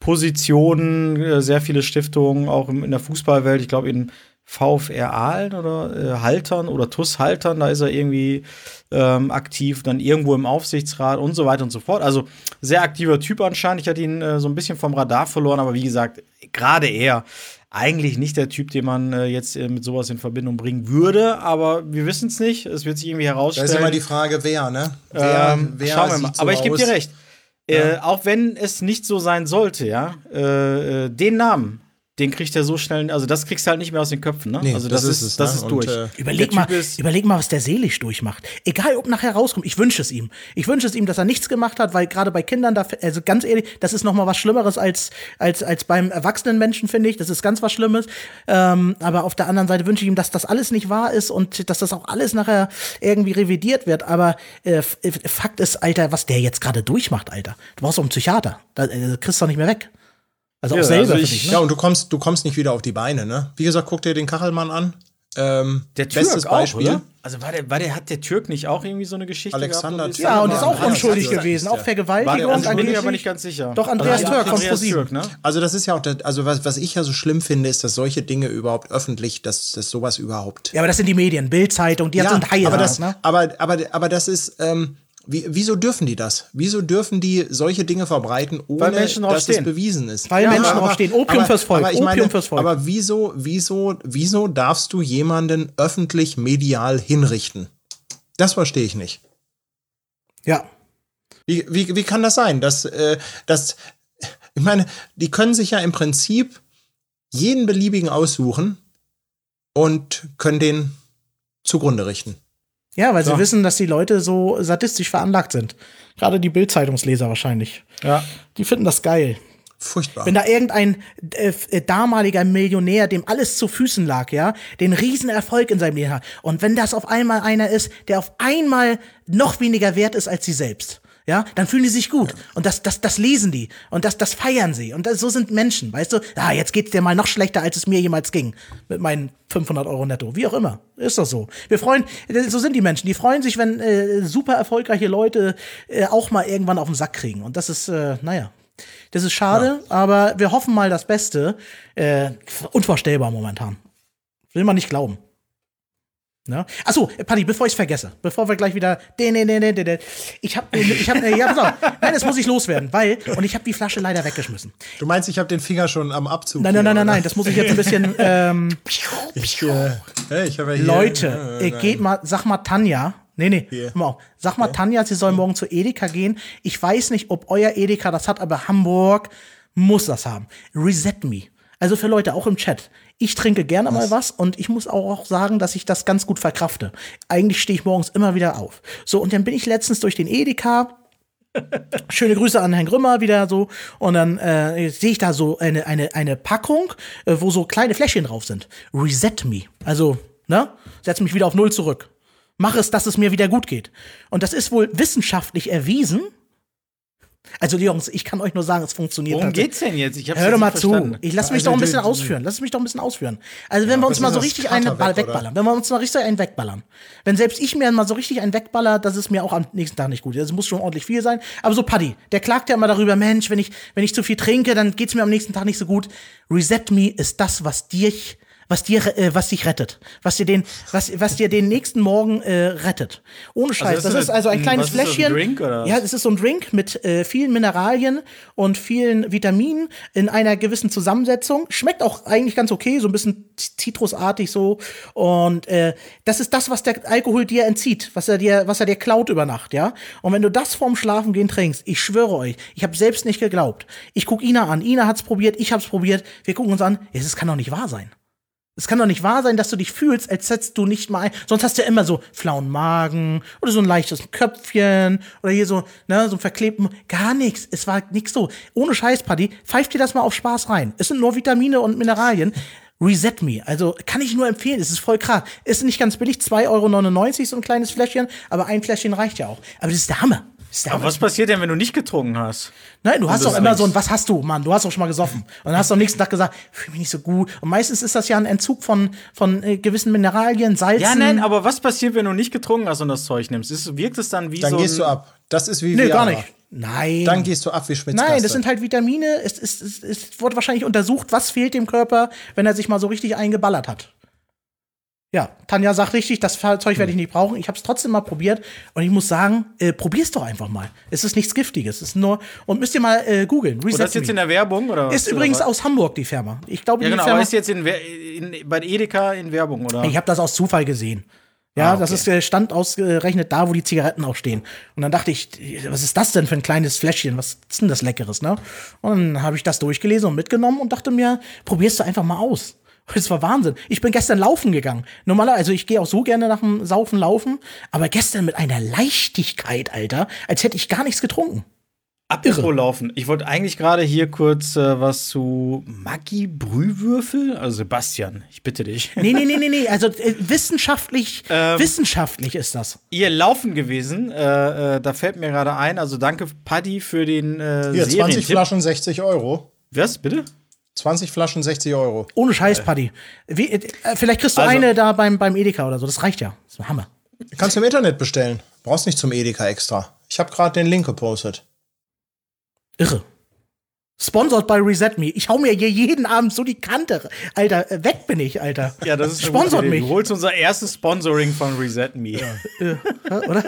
Positionen, äh, sehr viele Stiftungen, auch im, in der Fußballwelt. Ich glaube in VfR Aalen oder äh, Haltern oder T U S Haltern, da ist er irgendwie ähm, aktiv, dann irgendwo im Aufsichtsrat und so weiter und so fort. Also sehr aktiver Typ anscheinend. Ich hatte ihn äh, so ein bisschen vom Radar verloren, aber wie gesagt, gerade er eigentlich nicht der Typ, den man äh, jetzt äh, mit sowas in Verbindung bringen würde, aber wir wissen es nicht. Es wird sich irgendwie Da herausstellen. ist immer die Frage, wer, ne? Wer, Ähm, wer schauen wir mal. sieht so Aber ich gebe aus? dir recht. Äh, auch wenn es nicht so sein sollte, ja, äh, äh, den Namen, den kriegt er so schnell, also das kriegst du halt nicht mehr aus den Köpfen, ne? Nee, also das, ist, es, das ne? ist Und, durch. äh, Überleg Der mal, Typ ist- überleg mal, was der seelisch durchmacht. Egal, ob nachher rauskommt, ich wünsche es ihm. Ich wünsche es ihm, dass er nichts gemacht hat, weil gerade bei Kindern, da, also ganz ehrlich, das ist noch mal was Schlimmeres als, als, als beim erwachsenen Menschen, finde ich. Das ist ganz was Schlimmes. Ähm, aber auf der anderen Seite wünsche ich ihm, dass das alles nicht wahr ist und dass das auch alles nachher irgendwie revidiert wird. Aber äh, F- Fakt ist, Alter, was der jetzt gerade durchmacht, Alter. Du brauchst auch einen Psychiater. Da äh, kriegst du doch nicht mehr weg. Also auch Ja, selber also für ich- dich, ne? Ja, und du kommst, du kommst nicht wieder auf die Beine, ne? Wie gesagt, guck dir den Kachelmann an. Ähm, Der Türk bestes auch, Beispiel. oder? Also war der, war der, hat der Türk nicht auch irgendwie so eine Geschichte Alexander gehabt? Türk. Ja, und ist auch Andreas unschuldig Türk gewesen. ist Auch der. Vergewaltigung. War der unschuldig? angeblich. Bin ich aber nicht ganz sicher. Doch, Andreas Also, Türk kommt Andreas von sieben. Türk, ne? Also das ist ja auch, das, also was, was ich ja so schlimm finde, ist, dass solche Dinge überhaupt öffentlich, dass, dass sowas überhaupt. Ja, aber das sind die Medien, Bild-Zeitung, die hat so ein Haie aber, raus, das, ne? aber, aber, aber das ist, ähm, wie, wieso dürfen die das? Wieso dürfen die solche Dinge verbreiten, ohne Weil Menschen drauf dass stehen. es bewiesen ist? Weil Menschen aber- drauf stehen. Opium aber- fürs Volk. Aber ich Opium meine, fürs Volk. Aber wieso, wieso, wieso darfst du jemanden öffentlich medial hinrichten? Das verstehe ich nicht. Ja. Wie, wie, wie kann das sein? Dass, äh, dass, ich meine, die können sich ja im Prinzip jeden beliebigen aussuchen und können den zugrunde richten. Ja, weil So. sie wissen, dass die Leute so sadistisch veranlagt sind. Gerade die Bild-Zeitungsleser wahrscheinlich. Ja. Die finden das geil. Furchtbar. Wenn da irgendein äh, äh, damaliger Millionär, dem alles zu Füßen lag, ja, den Riesenerfolg in seinem Leben hat. Und wenn das auf einmal einer ist, der auf einmal noch weniger wert ist als sie selbst, ja, dann fühlen die sich gut. Und das, das, das lesen die. Und das, das feiern sie. Und das, so sind Menschen, weißt du? Ah, jetzt geht's dir mal noch schlechter, als es mir jemals ging. Mit meinen fünfhundert Euro netto. Wie auch immer. Ist doch so. Wir freuen, so sind die Menschen. Die freuen sich, wenn äh, super erfolgreiche Leute äh, auch mal irgendwann auf den Sack kriegen. Und das ist, äh, naja. Das ist schade, ja. Aber wir hoffen mal das Beste. Äh, unvorstellbar momentan. Will man nicht glauben. Ne? Achso, Paddy, bevor ich es vergesse, bevor wir gleich wieder. Ich hab, ich hab, ja, pass auf. Nein, das muss ich loswerden, weil. Und ich habe die Flasche leider weggeschmissen. Du meinst, ich habe den Finger schon am Abzug? Nein, nein, nein, nein, nein, das muss ich jetzt ein bisschen. Ähm, ich, äh, hey, ich hab ja hier, Leute, äh, geht mal, sag mal Tanja. Nee, nee, Hier. hör mal auf. Sag mal, Tanja, sie soll morgen zu Edeka gehen. Ich weiß nicht, ob euer Edeka das hat, aber Hamburg muss das haben. Reset Me. Also für Leute, auch im Chat. Ich trinke gerne was? mal was und ich muss auch sagen, dass ich das ganz gut verkrafte. Eigentlich stehe ich morgens immer wieder auf. So, und dann bin ich letztens durch den Edeka. Schöne Grüße an Herrn Grümmer wieder so. Und dann äh, sehe ich da so eine, eine, eine Packung, äh, wo so kleine Fläschchen drauf sind. Reset Me. Also, ne? Setz mich wieder auf Null zurück. Mach es, dass es mir wieder gut geht. Und das ist wohl wissenschaftlich erwiesen. Also, Jungs, ich kann euch nur sagen, es funktioniert. Worum geht's denn jetzt? Ich hab's Hör doch mal nicht zu. verstanden. Ich lass mich Also, doch ein bisschen die- ausführen. Lass mich doch ein bisschen ausführen. Also, wenn wir uns was mal ist so das? richtig einen Kater Ball weg, oder? wegballern, wenn wir uns mal richtig einen wegballern. Wenn selbst ich mir mal so richtig einen wegballer, das ist mir auch am nächsten Tag nicht gut. Das muss schon ordentlich viel sein. Aber so Paddy, der klagt ja immer darüber, Mensch, wenn ich, wenn ich zu viel trinke, dann geht's mir am nächsten Tag nicht so gut. Reset Me ist das, was dich was dir, äh, was dich rettet, was dir den, was, was dir den nächsten Morgen äh, rettet. Ohne Scheiß. Also das ist ist das also ein ein- kleines was ist das, ein Fläschchen. Drink, oder was? Ja, es ist so ein Drink mit äh, vielen Mineralien und vielen Vitaminen in einer gewissen Zusammensetzung. Schmeckt auch eigentlich ganz okay, so ein bisschen zitrusartig so. Und äh, das ist das, was der Alkohol dir entzieht, was er dir, was er dir klaut über Nacht, ja. Und wenn du das vorm Schlafengehen trinkst, ich schwöre euch, ich habe selbst nicht geglaubt. Ich guck Ina an, Ina hat's probiert, ich hab's probiert. Wir gucken uns an. Es kann doch nicht wahr sein. Es kann doch nicht wahr sein, dass du dich fühlst, als hättest du nicht mal ein. Sonst hast du ja immer so flauen Magen oder so ein leichtes Köpfchen oder hier so, ne, so ein verklebten. Gar nichts. Es war nix so. Ohne Scheiß, Paddy. Pfeift dir das mal auf Spaß rein. Es sind nur Vitamine und Mineralien. Reset Me. Also kann ich nur empfehlen. Es ist voll krass. Ist nicht ganz billig. zwei Euro neunundneunzig so ein kleines Fläschchen. Aber ein Fläschchen reicht ja auch. Aber das ist der Hammer. Das ist der Aber Hammer. was passiert denn, wenn du nicht getrunken hast? Nein, du hast das doch immer trinkst. so ein, was hast du, Mann? Du hast doch schon mal gesoffen. Und dann hast du am nächsten Tag gesagt, ich fühle mich nicht so gut. Und meistens ist das ja ein Entzug von, von äh, gewissen Mineralien, Salzen. Ja, nein, aber was passiert, wenn du nicht getrunken hast und das Zeug nimmst? Ist, wirkt es dann wie Dann so gehst ein du ab. Das ist wie Nee, Viagra. gar nicht. Nein. Dann gehst du ab wie Schwitzkasten. Nein, das sind halt Vitamine. Es, es, es, es wurde wahrscheinlich untersucht, was fehlt dem Körper, wenn er sich mal so richtig eingeballert hat. Ja, Tanja sagt richtig, das Zeug werde ich nicht brauchen. Ich habe es trotzdem mal probiert und ich muss sagen, äh, probier's doch einfach mal. Es ist nichts Giftiges, es ist nur und müsst ihr mal äh, googeln. Und das jetzt in der Werbung oder was? Ist übrigens oder was? aus Hamburg die Firma. Ich glaube, Ja, die genau, Firma. aber ist jetzt in, Wer- in, bei Edeka in Werbung, oder? Ich habe das aus Zufall gesehen. Ja, Ah, okay. das ist äh, stand ausgerechnet da, wo die Zigaretten auch stehen. Und dann dachte ich, was ist das denn für ein kleines Fläschchen? Was ist denn das Leckeres, ne? Und dann habe ich das durchgelesen und mitgenommen und dachte mir, probierst du einfach mal aus. Das war Wahnsinn. Ich bin gestern laufen gegangen. Normalerweise, also ich gehe auch so gerne nach dem Saufen laufen, aber gestern mit einer Leichtigkeit, Alter, als hätte ich gar nichts getrunken. Apropos laufen. Ich wollte eigentlich gerade hier kurz äh, was zu Maggi Brühwürfel. Also Sebastian, ich bitte dich. Nee, nee, nee, nee, nee. Also äh, wissenschaftlich, Ähm. wissenschaftlich ist das. Ihr laufen gewesen, äh, äh, da fällt mir gerade ein. Also danke Paddy für den äh, Hier, zwanzig Serientipp. Flaschen, sechzig Euro. Was, bitte? zwanzig Flaschen, sechzig Euro. Ohne Scheiß, Paddy. Wie, äh, vielleicht kriegst du Also- eine da beim, beim Edeka oder so. Das reicht ja. Das ist ein Hammer. Kannst du im Internet bestellen. Brauchst nicht zum Edeka extra. Ich habe gerade den Link gepostet. Irre. Sponsored by Reset Me. Ich hau mir hier jeden Abend so die Kante. Alter, äh, weg bin ich, Alter. Ja, das ist eine Sponsort gute Idee. mich. Du holst unser erstes Sponsoring von Reset Me. Oder?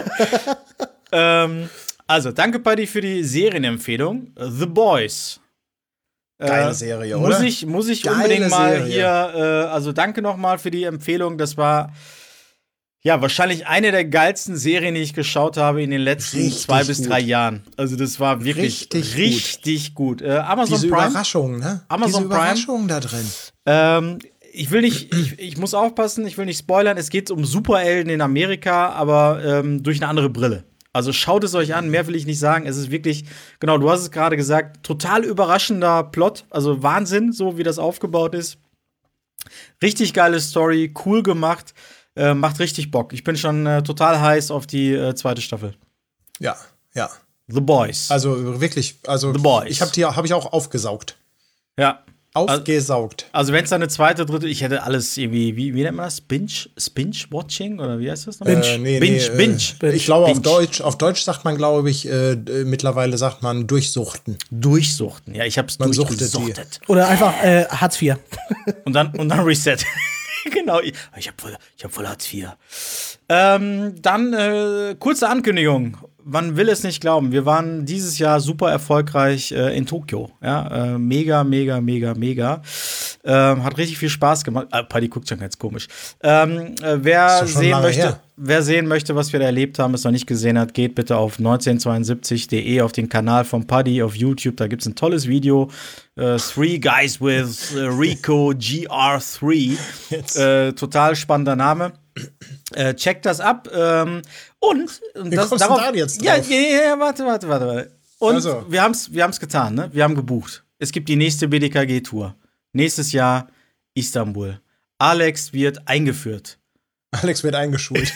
ähm, also, danke Paddy für die Serienempfehlung. The Boys. Geile Äh, Serie, muss oder? ich, muss ich Geile unbedingt mal Serie. hier, äh, also danke nochmal für die Empfehlung. Das war Ja, wahrscheinlich eine der geilsten Serien, die ich geschaut habe in den letzten Richtig zwei bis gut. drei Jahren. Also das war wirklich richtig, Richtig gut. Äh, Amazon Diese Prime. Überraschung, ne? Amazon Diese Prime. Überraschung da drin. Ähm, ich will nicht, ich, ich muss aufpassen, ich will nicht spoilern. Es geht um Superhelden in Amerika, aber ähm, durch eine andere Brille. Also schaut es euch an, mehr will ich nicht sagen. Es ist wirklich, genau, du hast es gerade gesagt, total überraschender Plot. Also Wahnsinn, so wie das aufgebaut ist. Richtig geile Story, cool gemacht. Äh, macht richtig Bock. Ich bin schon äh, total heiß auf die äh, zweite Staffel. Ja, ja. The Boys. Also wirklich, also The Boys. ich habe die habe ich auch aufgesaugt. Ja. Aufgesaugt. Also wenn es dann eine zweite, dritte, ich hätte alles irgendwie, wie, wie nennt man das? Binge? Binge-Watching? Oder wie heißt das nochmal? Äh, nee, Binge, nee, Binge. Äh, ich glaube, auf Binge. Deutsch, auf Deutsch sagt man, glaube ich, äh, äh, mittlerweile sagt man durchsuchten. Durchsuchten. Ja, ich hab's Man suchtet durchgesuchtet. Oder einfach äh, Hartz vier. Und dann, und dann Reset. Genau. Ich, ich habe voll, ich hab voll Hartz vier. Ähm, dann äh, kurze Ankündigung. Man will es nicht glauben. Wir waren dieses Jahr super erfolgreich äh, in Tokio. Ja, äh, mega, mega, mega, mega. Ähm, hat richtig viel Spaß gemacht. Ah, Paddy guckt schon ganz komisch. Ähm, äh, wer, doch schon sehen lange möchte, her. wer sehen möchte, was wir da erlebt haben, es noch nicht gesehen hat, geht bitte auf neunzehnhundertzweiundsiebzig punkt de auf den Kanal von Paddy auf YouTube. Da gibt's ein tolles Video. Äh, Three Guys with äh, Rico G R drei. Äh, total spannender Name. Äh, checkt das ab. Ähm, und, und Wie das, kommst du darauf, da jetzt ja, drauf? ja, ja, warte, warte, warte, warte. Und Also. wir haben's, wir haben's getan, ne? Wir haben gebucht. Es gibt die nächste B D K G-Tour. Nächstes Jahr Istanbul. Alex wird eingeführt. Alex wird eingeschult.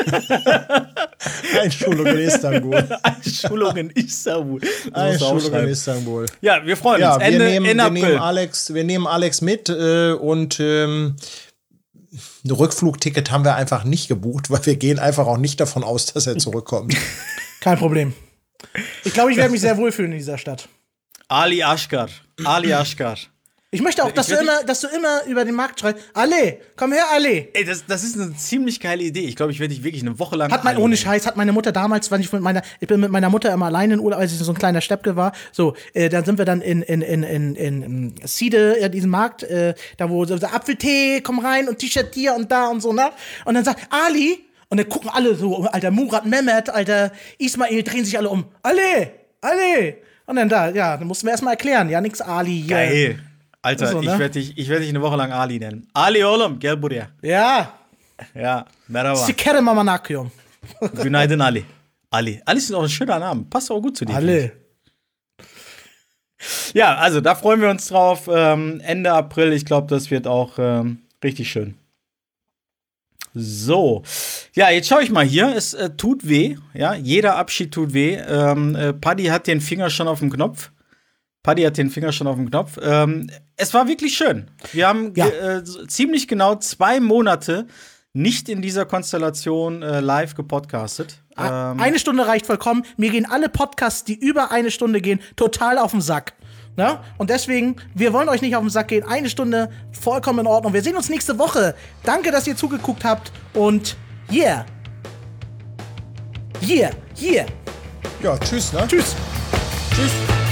Einschulung in Istanbul. Einschulung in Istanbul. Das musst du Einschulung in aufschreiben. Istanbul. Ja, wir freuen Ja, uns. wir, Ende, nehmen, Ende wir, April. nehmen Alex, wir nehmen Alex mit äh, und ähm, ein Rückflugticket haben wir einfach nicht gebucht, weil wir gehen einfach auch nicht davon aus, dass er zurückkommt. Kein Problem. Ich glaube, ich werde mich sehr wohlfühlen in dieser Stadt. Ali Ashkar. Ali Ashkar. Ich möchte auch, dass Ich du werd immer, dass du immer über den Markt schreist. Ale, komm her, Ale. Ey, das, das ist eine ziemlich geile Idee. Ich glaube, ich werde dich wirklich eine Woche lang. Hat mein, Ali ohne nennen. Scheiß, hat meine Mutter damals, wenn ich mit meiner, ich bin mit meiner Mutter immer alleine in Urlaub, als ich so ein kleiner Steppke war. So, äh, dann sind wir dann in, in, in, in, in, in Siede, ja, diesen Markt, äh, da wo so, so Apfeltee, komm rein und T-Shirt hier und da und so, ne? Und dann sagt Ali, und dann gucken alle so, alter Murat Mehmet, alter Ismail, drehen sich alle um. Ale, Ale. Und dann da, ja, dann mussten wir erstmal erklären, ja, nix Ali hier. Geil. Alter, So, ne? ich werde dich, ich werd dich eine Woche lang Ali nennen. Ali oğlum, gel buraya. Ja, Ja, merhaba. Sikere Mamanakyum. Günaydın Ali. Ali. Ali ist auch ein schöner Name. Passt auch gut zu dir. Ale. Ja, also da freuen wir uns drauf. Ähm, Ende April, ich glaube, das wird auch ähm, richtig schön. So, ja, jetzt schaue ich mal hier. Es äh, tut weh, ja, jeder Abschied tut weh. Ähm, äh, Paddy hat den Finger schon auf dem Knopf. Paddy hat den Finger schon auf dem Knopf. Ähm, es war wirklich schön. Wir haben Ja. ge- äh, so ziemlich genau zwei Monate nicht in dieser Konstellation äh, live gepodcastet. Ähm, Eine Stunde reicht vollkommen. Mir gehen alle Podcasts, die über eine Stunde gehen, total auf den Sack. Ne? Und deswegen, wir wollen euch nicht auf den Sack gehen. Eine Stunde, vollkommen in Ordnung. Wir sehen uns nächste Woche. Danke, dass ihr zugeguckt habt. Und yeah. Yeah, yeah. Ja, tschüss, ne? Tschüss. Tschüss.